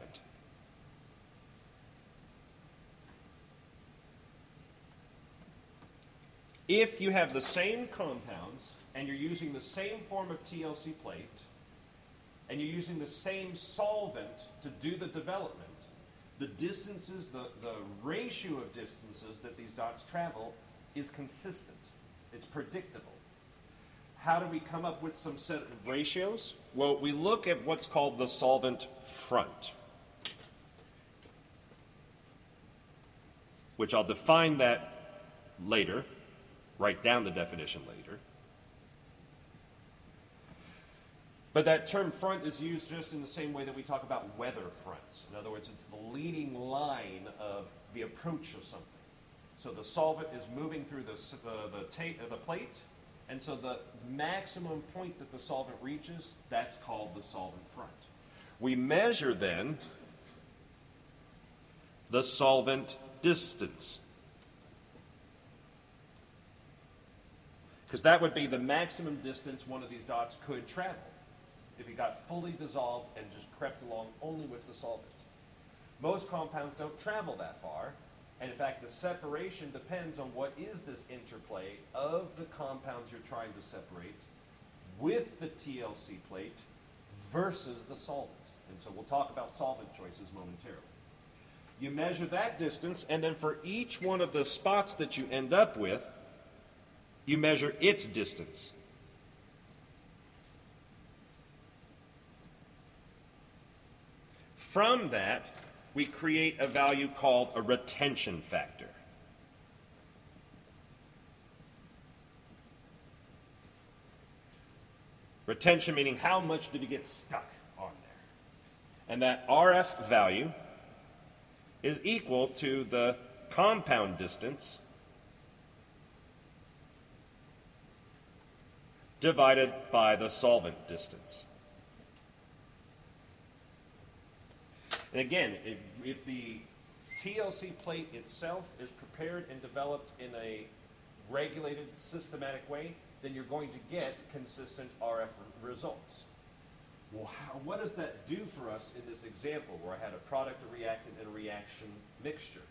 S1: If you have the same compounds and you're using the same form of TLC plate and you're using the same solvent to do the development, the distances, the ratio of distances that these dots travel is consistent. It's predictable. How do we come up with some set of ratios? Well, we look at what's called the solvent front, which I'll define that later. Write down the definition later. But that term front is used just in the same way that we talk about weather fronts. In other words, it's the leading line of the approach of something. So the solvent is moving through the plate, and so the maximum point that the solvent reaches, that's called the solvent front. We measure then the solvent distance, because that would be the maximum distance one of these dots could travel if it got fully dissolved and just crept along only with the solvent. Most compounds don't travel that far, and in fact the separation depends on what is this interplay of the compounds you're trying to separate with the TLC plate versus the solvent. And so we'll talk about solvent choices momentarily. You measure that distance, and then for each one of the spots that you end up with, you measure its distance. From that, we create a value called a retention factor. Retention meaning how much did it get stuck on there. And that RF value is equal to the compound distance divided by the solvent distance. And again, if the TLC plate itself is prepared and developed in a regulated, systematic way, then you're going to get consistent RF results. Well, what does that do for us in this example where I had a product, a reactant, and a reaction mixture?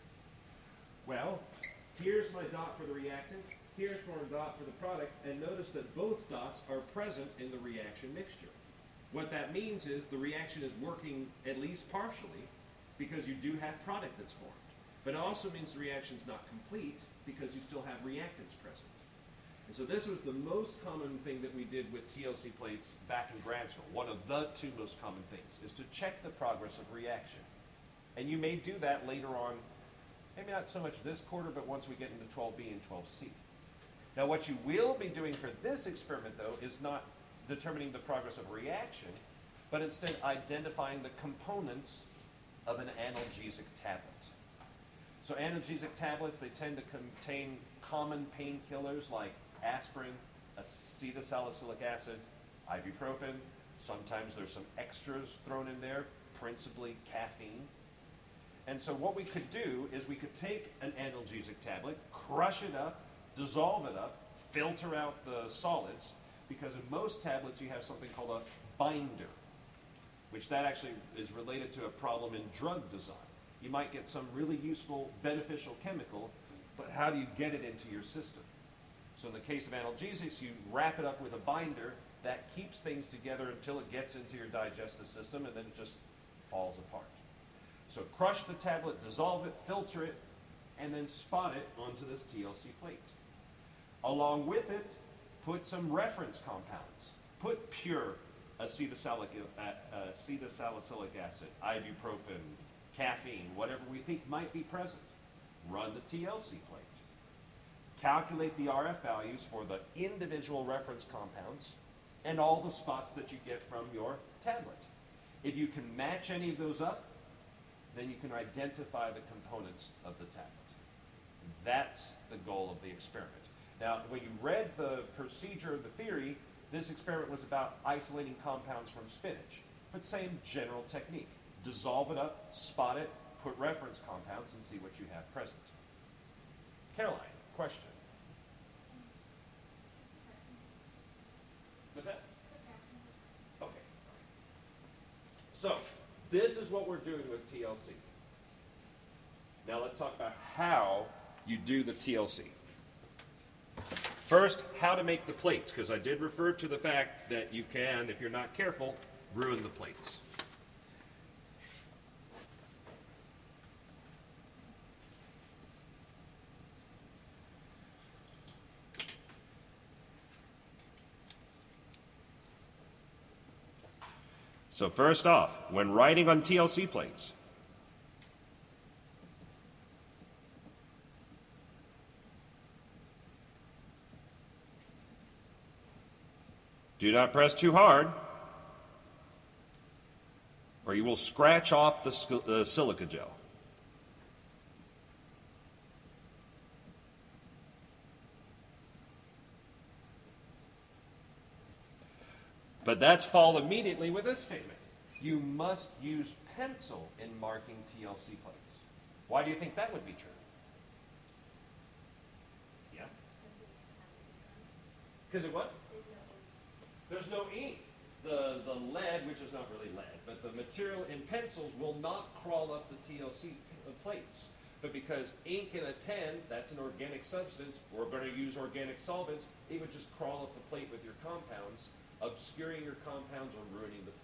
S1: Well, here's my dot for the reactant, here's my dot for the product, and notice that both dots are present in the reaction mixture. What that means is the reaction is working at least partially because you do have product that's formed. But it also means the reaction is not complete because you still have reactants present. And so this was the most common thing that we did with TLC plates back in grad school. One of the two most common things is to check the progress of reaction. And you may do that later on, maybe not so much this quarter, but once we get into 12B and 12C. Now what you will be doing for this experiment, though, is not determining the progress of reaction, but instead identifying the components of an analgesic tablet. So analgesic tablets, they tend to contain common painkillers like aspirin, acetylsalicylic acid, ibuprofen. Sometimes there's some extras thrown in there, principally caffeine. And so what we could do is we could take an analgesic tablet, crush it up, dissolve it up, filter out the solids, because in most tablets you have something called a binder, which that actually is related to a problem in drug design. You might get some really useful, beneficial chemical, but how do you get it into your system? So in the case of analgesics, you wrap it up with a binder that keeps things together until it gets into your digestive system, and then it just falls apart. So crush the tablet, dissolve it, filter it, and then spot it onto this TLC plate. Along with it, put some reference compounds. Put pure acetylsalicylic acid, ibuprofen, caffeine, whatever we think might be present. Run the TLC plate. Calculate the RF values for the individual reference compounds and all the spots that you get from your tablet. If you can match any of those up, then you can identify the components of the tablet. That's the goal of the experiment. Now, when you read the procedure of the theory, this experiment was about isolating compounds from spinach, but same general technique. Dissolve it up, spot it, put reference compounds, and see what you have present. Caroline, question? What's that? Okay. So, this is what we're doing with TLC. Now let's talk about how you do the TLC. First, how to make the plates, because I did refer to the fact that you can, if you're not careful, ruin the plates. So first off, when writing on TLC plates, do not press too hard. or you will scratch off the silica gel. But that's followed immediately with this statement. You must use pencil in marking TLC plates. Why do you think that would be true? Yeah? Because of what? There's no ink. The lead, which is not really lead, but the material in pencils will not crawl up the TLC plates. But because ink in a pen, that's an organic substance, we're going to use organic solvents, it would just crawl up the plate with your compounds, obscuring your compounds or ruining the plate.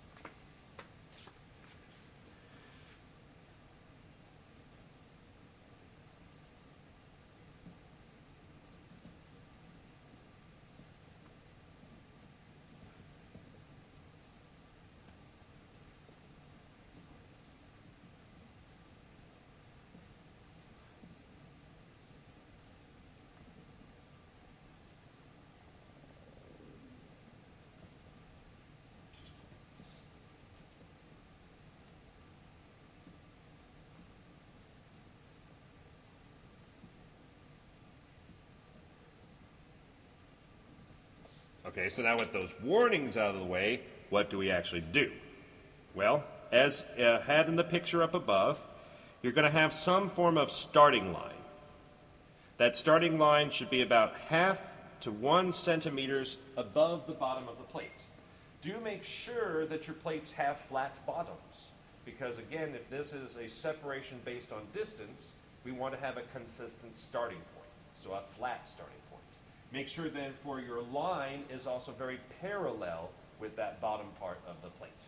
S1: Okay, so now with those warnings out of the way, what do we actually do? Well, as had in the picture up above, you're going to have some form of starting line. That starting line should be about 0.5 to 1 centimeters above the bottom of the plate. Do make sure that your plates have flat bottoms, because again, if this is a separation based on distance, we want to have a consistent starting point, so a flat starting point. Make sure then for your line is also very parallel with that bottom part of the plate.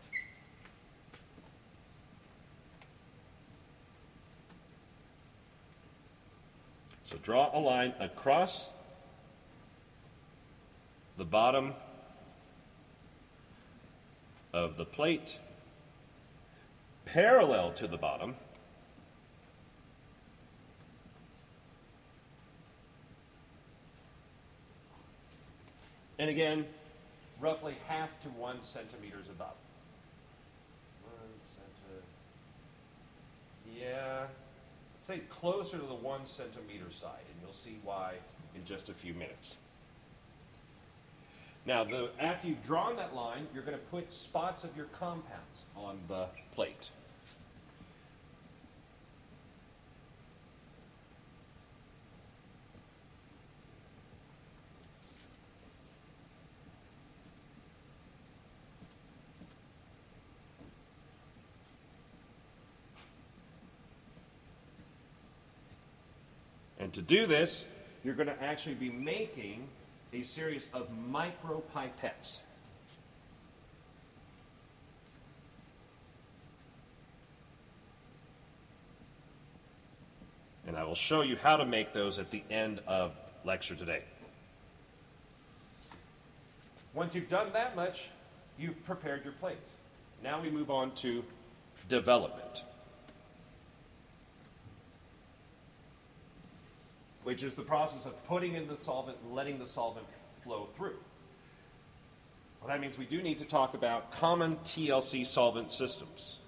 S1: So draw a line across the bottom of the plate, parallel to the bottom, and again, roughly 0.5 to 1 centimeters above. 1 centimeter. Yeah, I'd say closer to the 1 centimeter side, and you'll see why in just a few minutes. Now, after you've drawn that line, you're going to put spots of your compounds on the plate. And to do this, you're going to actually be making a series of micro pipettes. And I will show you how to make those at the end of lecture today. Once you've done that much, you've prepared your plate. Now we move on to development, which is the process of putting in the solvent and letting the solvent flow through. Well, that means we do need to talk about common TLC solvent systems.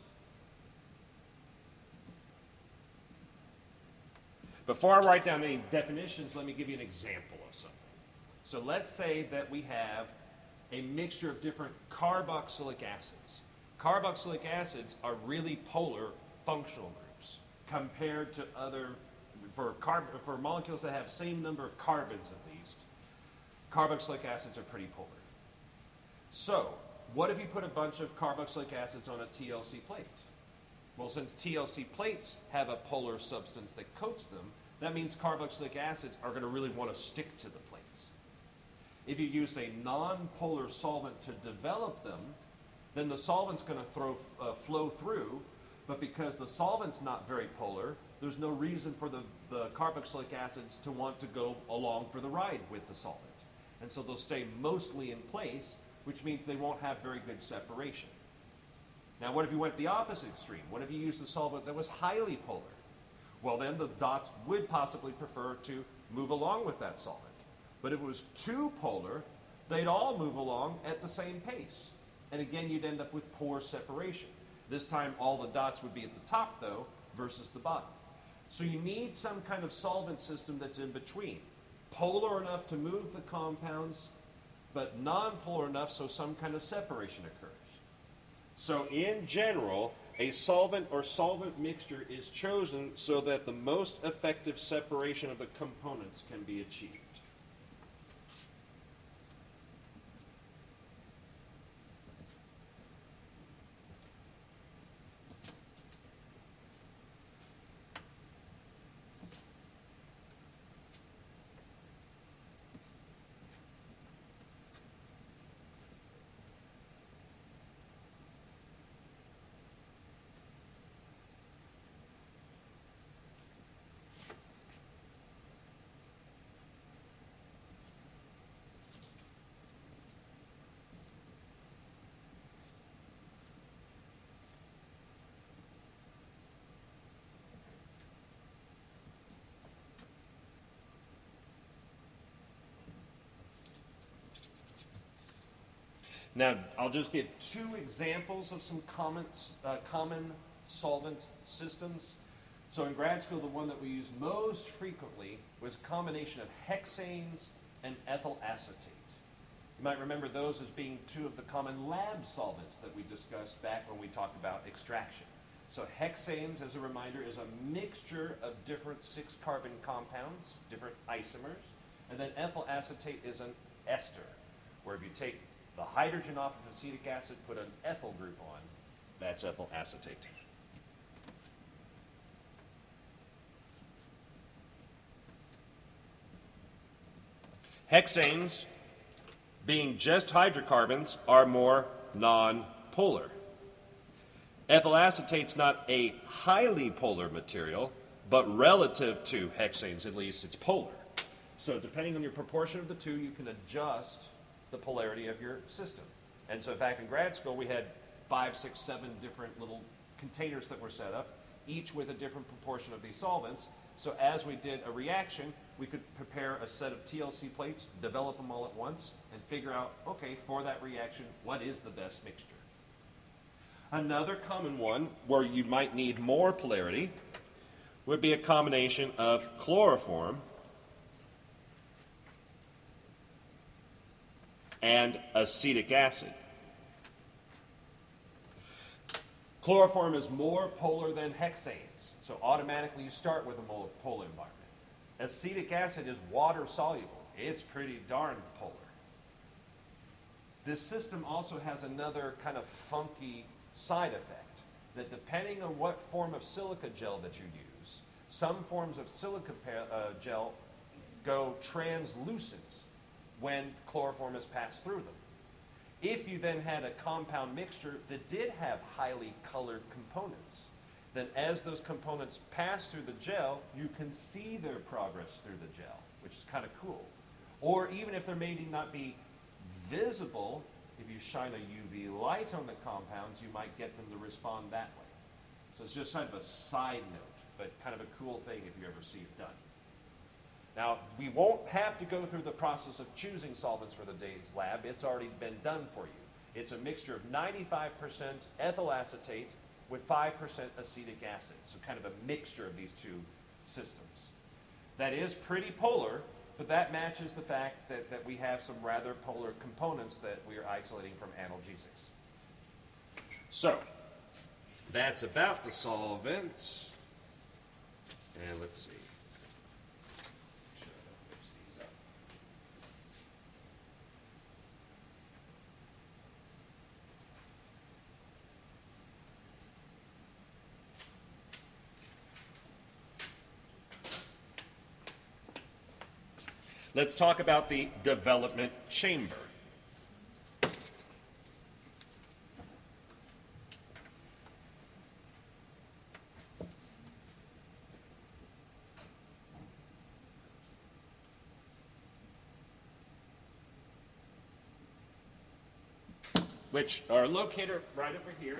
S1: Before I write down any definitions, let me give you an example of something. So let's say that we have a mixture of different carboxylic acids. Carboxylic acids are really polar functional groups compared to other for molecules that have same number of carbons at least. Carboxylic acids are pretty polar. So, what if you put a bunch of carboxylic acids on a TLC plate? Well, since TLC plates have a polar substance that coats them, that means carboxylic acids are going to really want to stick to the plates. If you used a non-polar solvent to develop them, then the solvent's going to flow through, but because the solvent's not very polar, there's no reason for the carboxylic acids to want to go along for the ride with the solvent. And so they'll stay mostly in place, which means they won't have very good separation. Now, what if you went the opposite extreme? What if you used a solvent that was highly polar? Well, then the dots would possibly prefer to move along with that solvent. But if it was too polar, they'd all move along at the same pace. and again you'd end up with poor separation. This time all the dots would be at the top though, versus the bottom. So you need some kind of solvent system that's in between. Polar enough to move the compounds, but non-polar enough so some kind of separation occurs. So in general, a solvent or solvent mixture is chosen so that the most effective separation of the components can be achieved. Now, I'll just give two examples of some common solvent systems. So in grad school, the one that we used most frequently was a combination of hexanes and ethyl acetate. You might remember those as being two of the common lab solvents that we discussed back when we talked about extraction. So hexanes, as a reminder, is a mixture of different 6-carbon compounds, different isomers. And then ethyl acetate is an ester, where if you take the hydrogen off of acetic acid, put an ethyl group on, that's ethyl acetate. Hexanes, being just hydrocarbons, are more non-polar. Ethyl acetate's not a highly polar material, but relative to hexanes, at least, it's polar. So depending on your proportion of the two, you can adjust the polarity of your system. And so back in grad school, we had 5, 6, 7 different little containers that were set up, each with a different proportion of these solvents. So as we did a reaction, we could prepare a set of TLC plates, develop them all at once, and figure out, okay, for that reaction, what is the best mixture? Another common one where you might need more polarity would be a combination of chloroform and acetic acid. Chloroform is more polar than hexanes, so automatically you start with a polar environment. Acetic acid is water soluble. It's pretty darn polar. This system also has another kind of funky side effect, that depending on what form of silica gel that you use, some forms of silica gel go translucent when chloroform is passed through them. If you then had a compound mixture that did have highly colored components, then as those components pass through the gel, you can see their progress through the gel, which is kind of cool. Or even if there may not be visible, if you shine a UV light on the compounds, you might get them to respond that way. So it's just kind of a side note, but kind of a cool thing if you ever see it done. Now, we won't have to go through the process of choosing solvents for the day's lab. It's already been done for you. It's a mixture of 95% ethyl acetate with 5% acetic acid, so kind of a mixture of these two systems. That is pretty polar, but that matches the fact that we have some rather polar components that we are isolating from analgesics. So, that's about the solvents. And let's see. Let's talk about the development chamber. Which are located right over here.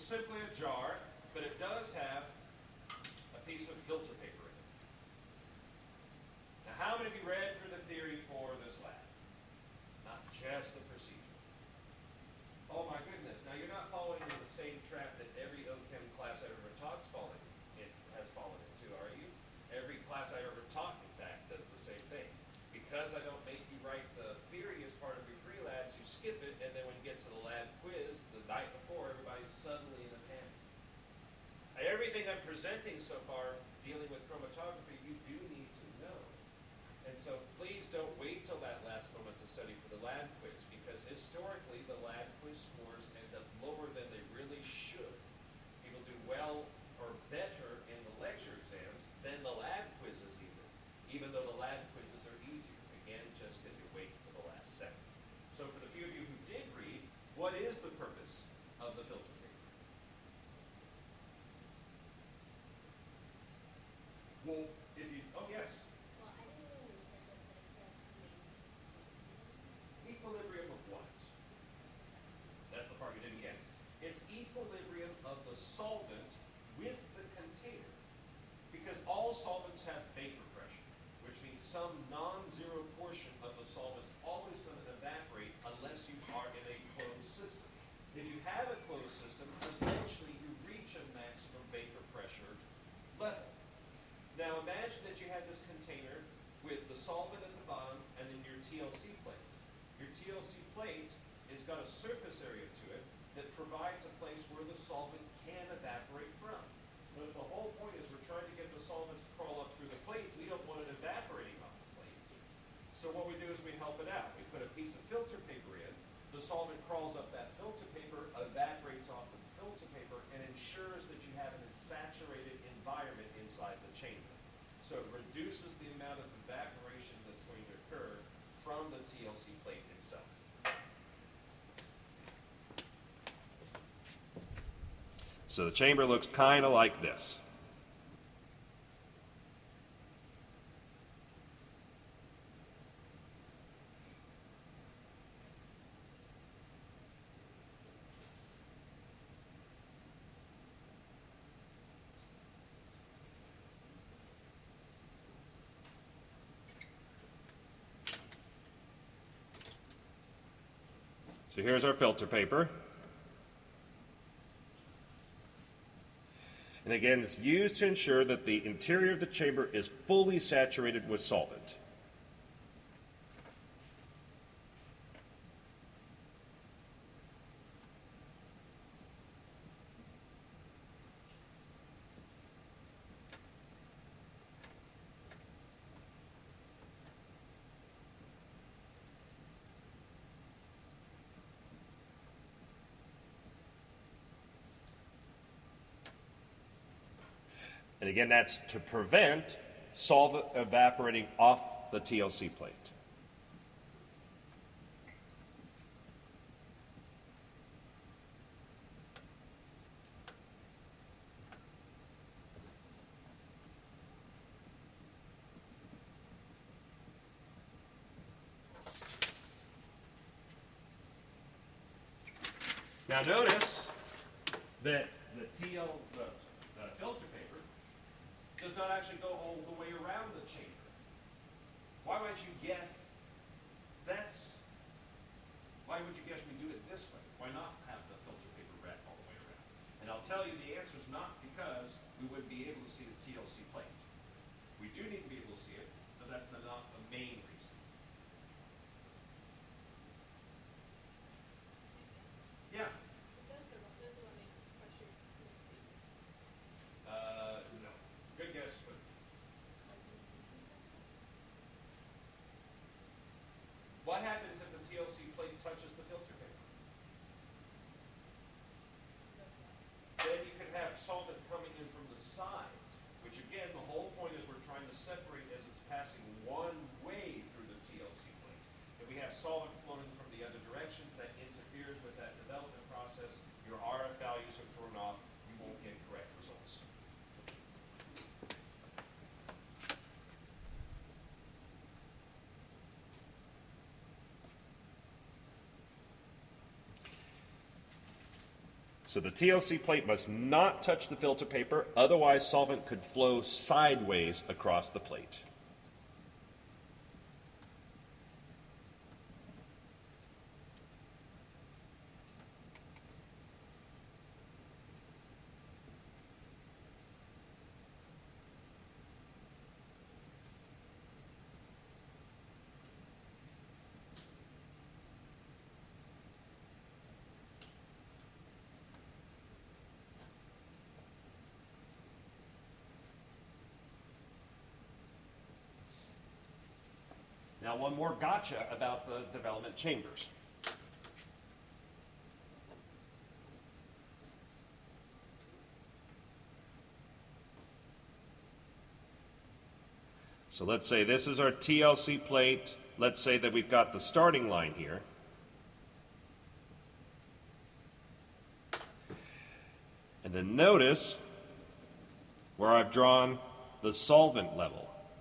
S1: simply a jar, but it does have a piece of filter paper in it. Now, how many of you read through the theory for this lab? Not just the procedure. Oh my goodness, now you're not falling into the same trap that every OChem class I've ever taught's has fallen into, are you? Every class I've ever taught, in fact, does the same thing. Because I don't make you write the theory as part of your pre-labs, you skip it, and then when you get to the lab quiz the night before, everybody's suddenly in a panic. Everything I'm presenting so far dealing with chromatography, you do need to know. And so please don't wait till that last moment to study for the lab quiz, because historically the lab quiz scores end up lower than they really should. People do well or better in the lecture exams than the lab quizzes even though the lab quizzes are easier, again, just because you wait to the last second. So for the few of you who did read, what is the purpose of the filter paper? Well, if you, oh yes.
S4: Well, I didn't really understand it, but it said to maintain
S1: Equilibrium of what? That's the part you didn't get. It's equilibrium of the solvent with the container. Because all solvents have vapor pressure, which means some non-zero portion of the solvent's always going to evaporate unless you are in a closed system. If you have a closed system, eventually you reach a maximum vapor pressure level. Now imagine that you have this container with the solvent at the bottom and then your TLC plate. Your TLC plate has got a surface area to it that provides a place where the solvent can evaporate from. But the whole point is we're trying to get the solvent to crawl up through the plate. We don't want it evaporating off the plate. So what we do is we help it out. We put a piece of filter paper in. The solvent crawls up that filter paper, evaporates off the filter paper, and ensures that you have an saturated environment inside the chamber. So it reduces the amount of evaporation that's going to occur from the TLC plate itself. So the chamber looks kind of like this. So here's our filter paper. And again, it's used to ensure that the interior of the chamber is fully saturated with solvent. And again, that's to prevent solvent evaporating off the TLC plate. Now notice that the filter paper does not actually go all the way around the chamber. Why might you guess why would you guess we do it this way? Why not have the filter paper wrap all the way around? And I'll tell you the answer is not because we wouldn't be able to see the TLC plate. We do need to be able to see it, but that's not the main reason. Yeah?
S2: It does make pressure to the paper.
S1: No. Good guess, but what happens if the TLC plate touches the filter paper? Then you can have solvent coming in from the sides, which again, the whole point is we're trying to separate as it's passing one way through the TLC plate. If we have solvent flowing from the other directions, that interferes with that development process. Your RF values are thrown off. You won't get correct results. So the TLC plate must not touch the filter paper, otherwise solvent could flow sideways across the plate. Now, one more gotcha about the development chambers. So let's say this is our TLC plate. Let's say that we've got the starting line here. And then notice where I've drawn the solvent level.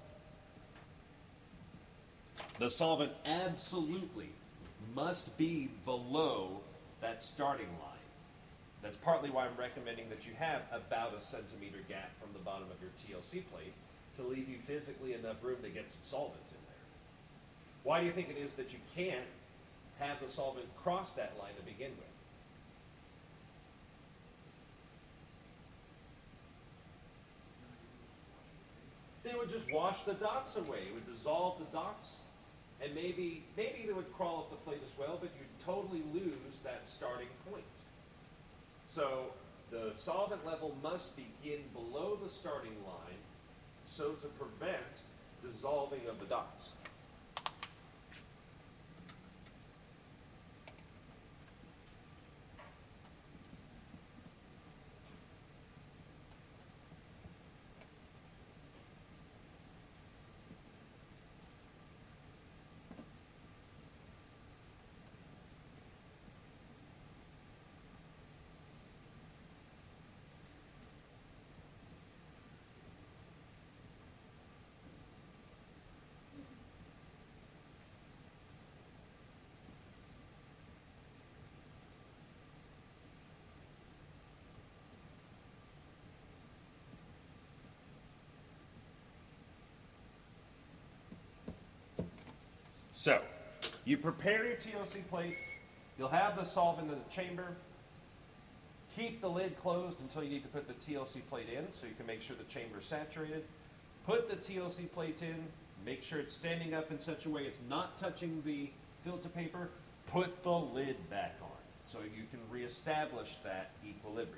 S1: The solvent absolutely must be below that starting line. That's partly why I'm recommending that you have about a centimeter gap from the bottom of your TLC plate to leave you physically enough room to get some solvent in there. Why do you think it is that you can't have the solvent cross that line to begin with? They would just wash the dots away. It would dissolve the dots. And maybe they would crawl up the plate as well, but you'd totally lose that starting point. So the solvent level must begin below the starting line so to prevent dissolving of the dots. So, you prepare your TLC plate, you'll have the solvent in the chamber, keep the lid closed until you need to put the TLC plate in so you can make sure the chamber is saturated. Put the TLC plate in, make sure it's standing up in such a way it's not touching the filter paper, put the lid back on so you can reestablish that equilibrium.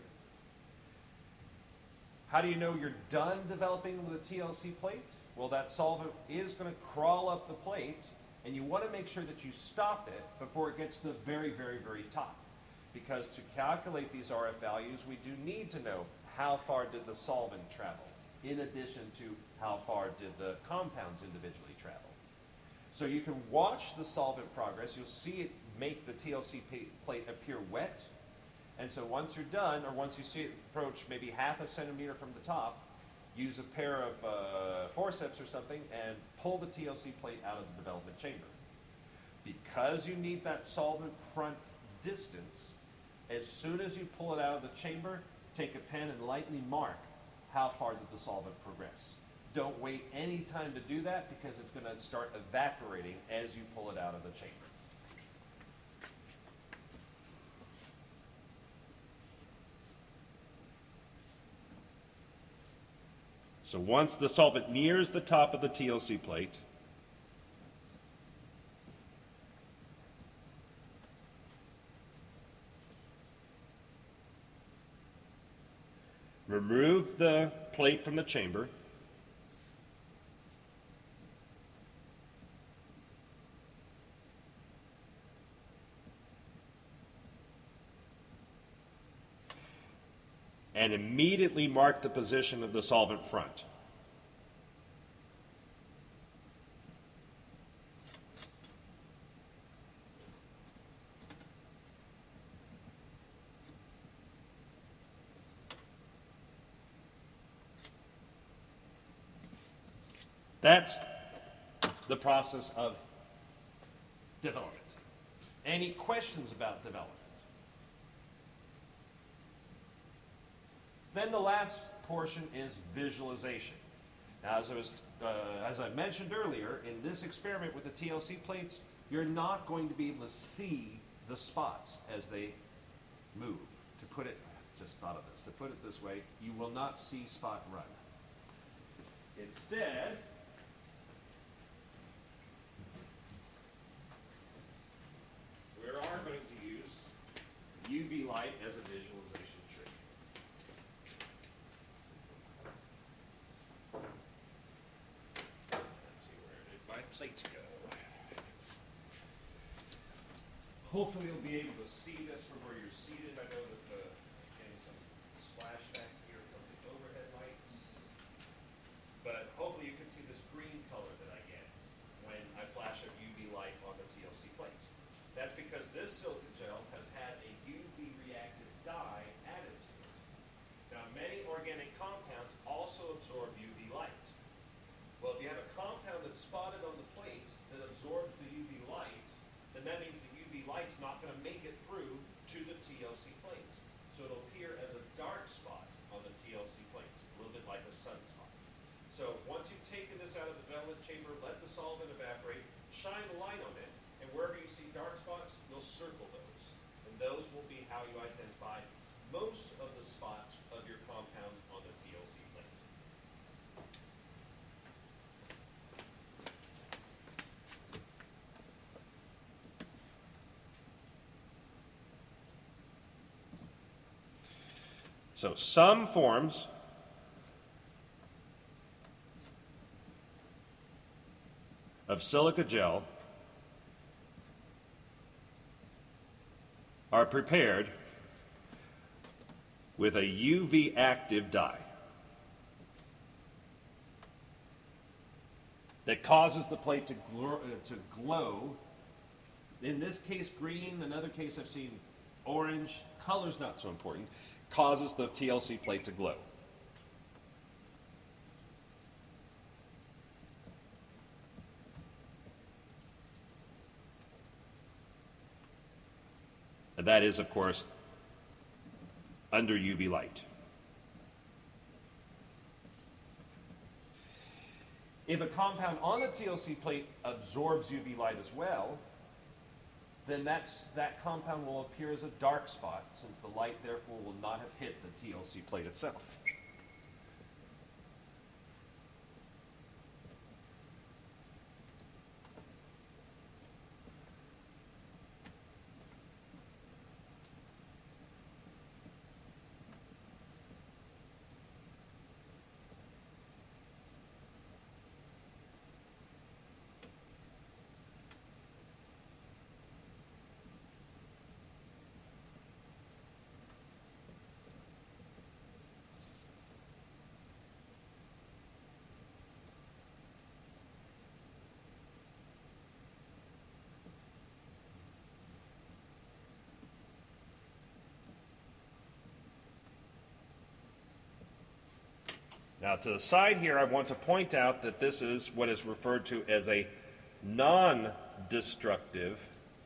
S1: How do you know you're done developing with the TLC plate? Well, that solvent is going to crawl up the plate, and you want to make sure that you stop it before it gets to the very, very, very top. Because to calculate these RF values, we do need to know how far did the solvent travel, in addition to how far did the compounds individually travel. So you can watch the solvent progress. You'll see it make the TLC plate appear wet. And so once you're done, or once you see it approach maybe half a centimeter from the top, use a pair of forceps or something and pull the TLC plate out of the development chamber. Because you need that solvent front distance, as soon as you pull it out of the chamber, take a pen and lightly mark how far did the solvent progress. Don't wait any time to do that because it's going to start evaporating as you pull it out of the chamber. So once the solvent nears the top of the TLC plate, remove the plate from the chamber. And immediately mark the position of the solvent front. That's the process of development. Any questions about development? Then the last portion is visualization. Now, as I mentioned earlier, in this experiment with the TLC plates, you're not going to be able to see the spots as they move. To put it this way, you will not see spot run. Instead, we are going to use UV light as a visualization trick. Let's see, where did my plates go? Hopefully you'll be able to see this from where you're seated. I know that getting some splash back here from the overhead lights. But hopefully you can see this green color that I get when I flash a UV light on the TLC plate. That's because this silica gel has had a UV reactive dye added to it. Now, many organic compounds also absorb UV light. Well, if you have a compound that's spotted on the plate that absorbs the UV light, then that means the UV light's not going to make it through to the TLC plate. So it'll appear as a dark spot on the TLC plate, a little bit like a sunspot. So once you've taken this out of the Veillette chamber, let the solvent evaporate, shine a light on it, and wherever you see dark spots, you'll circle those. And those will be how you identify most of the spots of your compounds on the TLC plate. So some forms of silica gel are prepared with a UV active dye that causes the plate to glow. In this case, green. Another case I've seen orange. Color's not so important. Causes the TLC plate to glow. And that is, of course, under UV light. If a compound on the TLC plate absorbs UV light as well, then that compound will appear as a dark spot, since the light therefore will not have hit the TLC plate itself. Now, to the side here, I want to point out that this is what is referred to as a non-destructive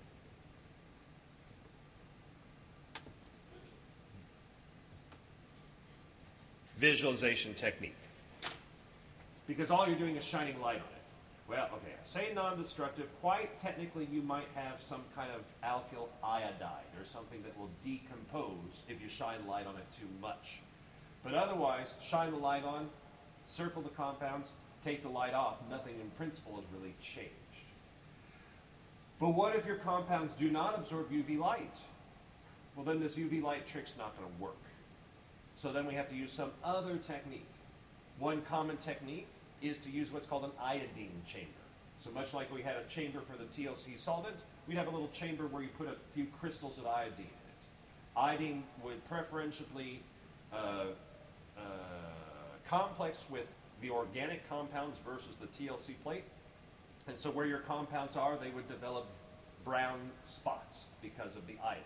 S1: visualization technique, because all you're doing is shining light on it. Well, okay, I say non-destructive. Quite technically, you might have some kind of alkyl iodide or something that will decompose if you shine light on it too much. But otherwise, shine the light on, circle the compounds, take the light off. Nothing in principle has really changed. But what if your compounds do not absorb UV light? Well, then this UV light trick's not going to work. So then we have to use some other technique. One common technique is to use what's called an iodine chamber. So much like we had a chamber for the TLC solvent, we'd have a little chamber where you put a few crystals of iodine in it. Iodine would preferentially complex with the organic compounds versus the TLC plate. And so where your compounds are, they would develop brown spots because of the iodine.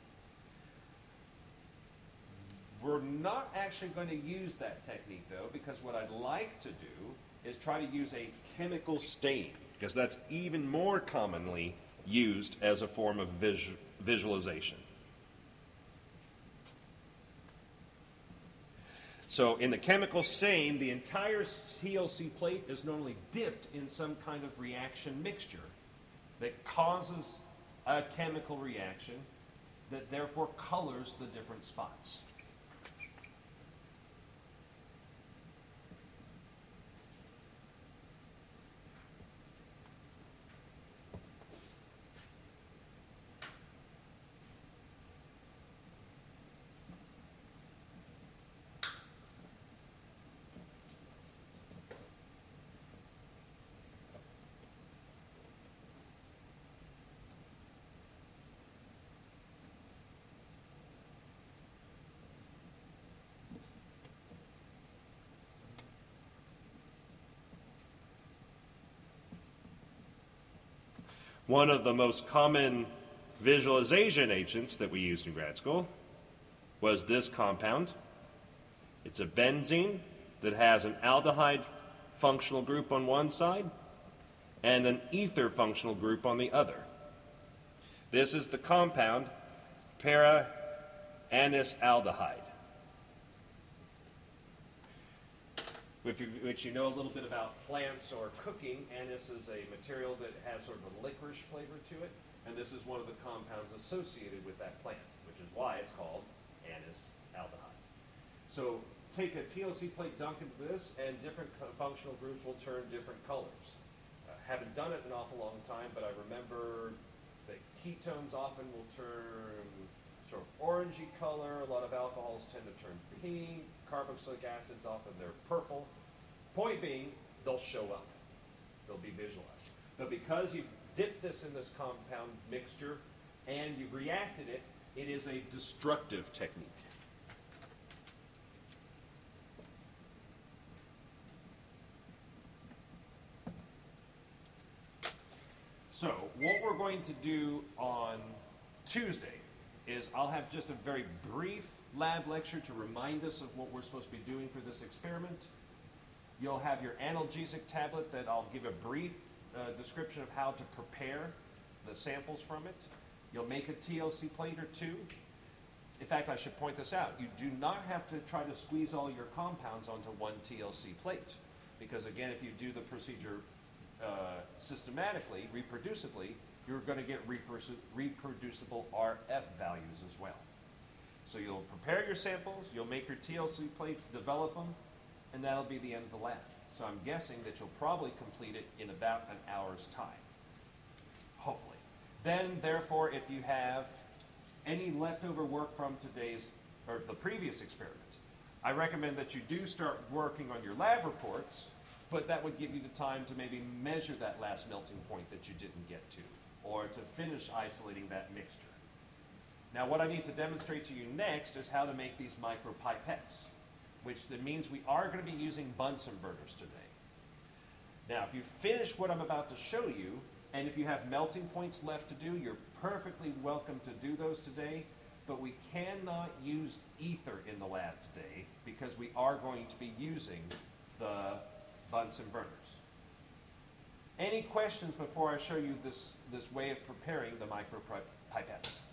S1: We're not actually going to use that technique, though, because what I'd like to do is try to use a chemical stain, because that's even more commonly used as a form of visualization. So in the chemical same, the entire TLC plate is normally dipped in some kind of reaction mixture that causes a chemical reaction that therefore colors the different spots. One of the most common visualization agents that we used in grad school was this compound. It's a benzene that has an aldehyde functional group on one side and an ether functional group on the other. This is the compound para-anisaldehyde, which you know a little bit about plants or cooking. Anise is a material that has sort of a licorice flavor to it, and this is one of the compounds associated with that plant, which is why it's called anisaldehyde. So take a TLC plate, dunk into this, and different functional groups will turn different colors. Haven't done it in an awful long time, but I remember that ketones often will turn sort of orangey color. A lot of alcohols tend to turn pink. Carboxylic acids, often they're purple. Point being, they'll show up. They'll be visualized. But because you've dipped this in this compound mixture and you've reacted it, it is a destructive technique. So what we're going to do on Tuesday is I'll have just a very brief lab lecture to remind us of what we're supposed to be doing for this experiment. You'll have your analgesic tablet that I'll give a brief description of how to prepare the samples from it. You'll make a TLC plate or two. In fact, I should point this out. You do not have to try to squeeze all your compounds onto one TLC plate, because again, if you do the procedure systematically, reproducibly, you're going to get reproducible RF values as well. So you'll prepare your samples, you'll make your TLC plates, develop them, and that'll be the end of the lab. So I'm guessing that you'll probably complete it in about an hour's time, hopefully. Then, therefore, if you have any leftover work from today's, or the previous experiment, I recommend that you do start working on your lab reports, but that would give you the time to maybe measure that last melting point that you didn't get to, or to finish isolating that mixture. Now what I need to demonstrate to you next is how to make these micropipettes, which that means we are going to be using Bunsen burners today. Now if you finish what I'm about to show you, and if you have melting points left to do, you're perfectly welcome to do those today, but we cannot use ether in the lab today because we are going to be using the Bunsen burners. Any questions before I show you this way of preparing the micropipettes?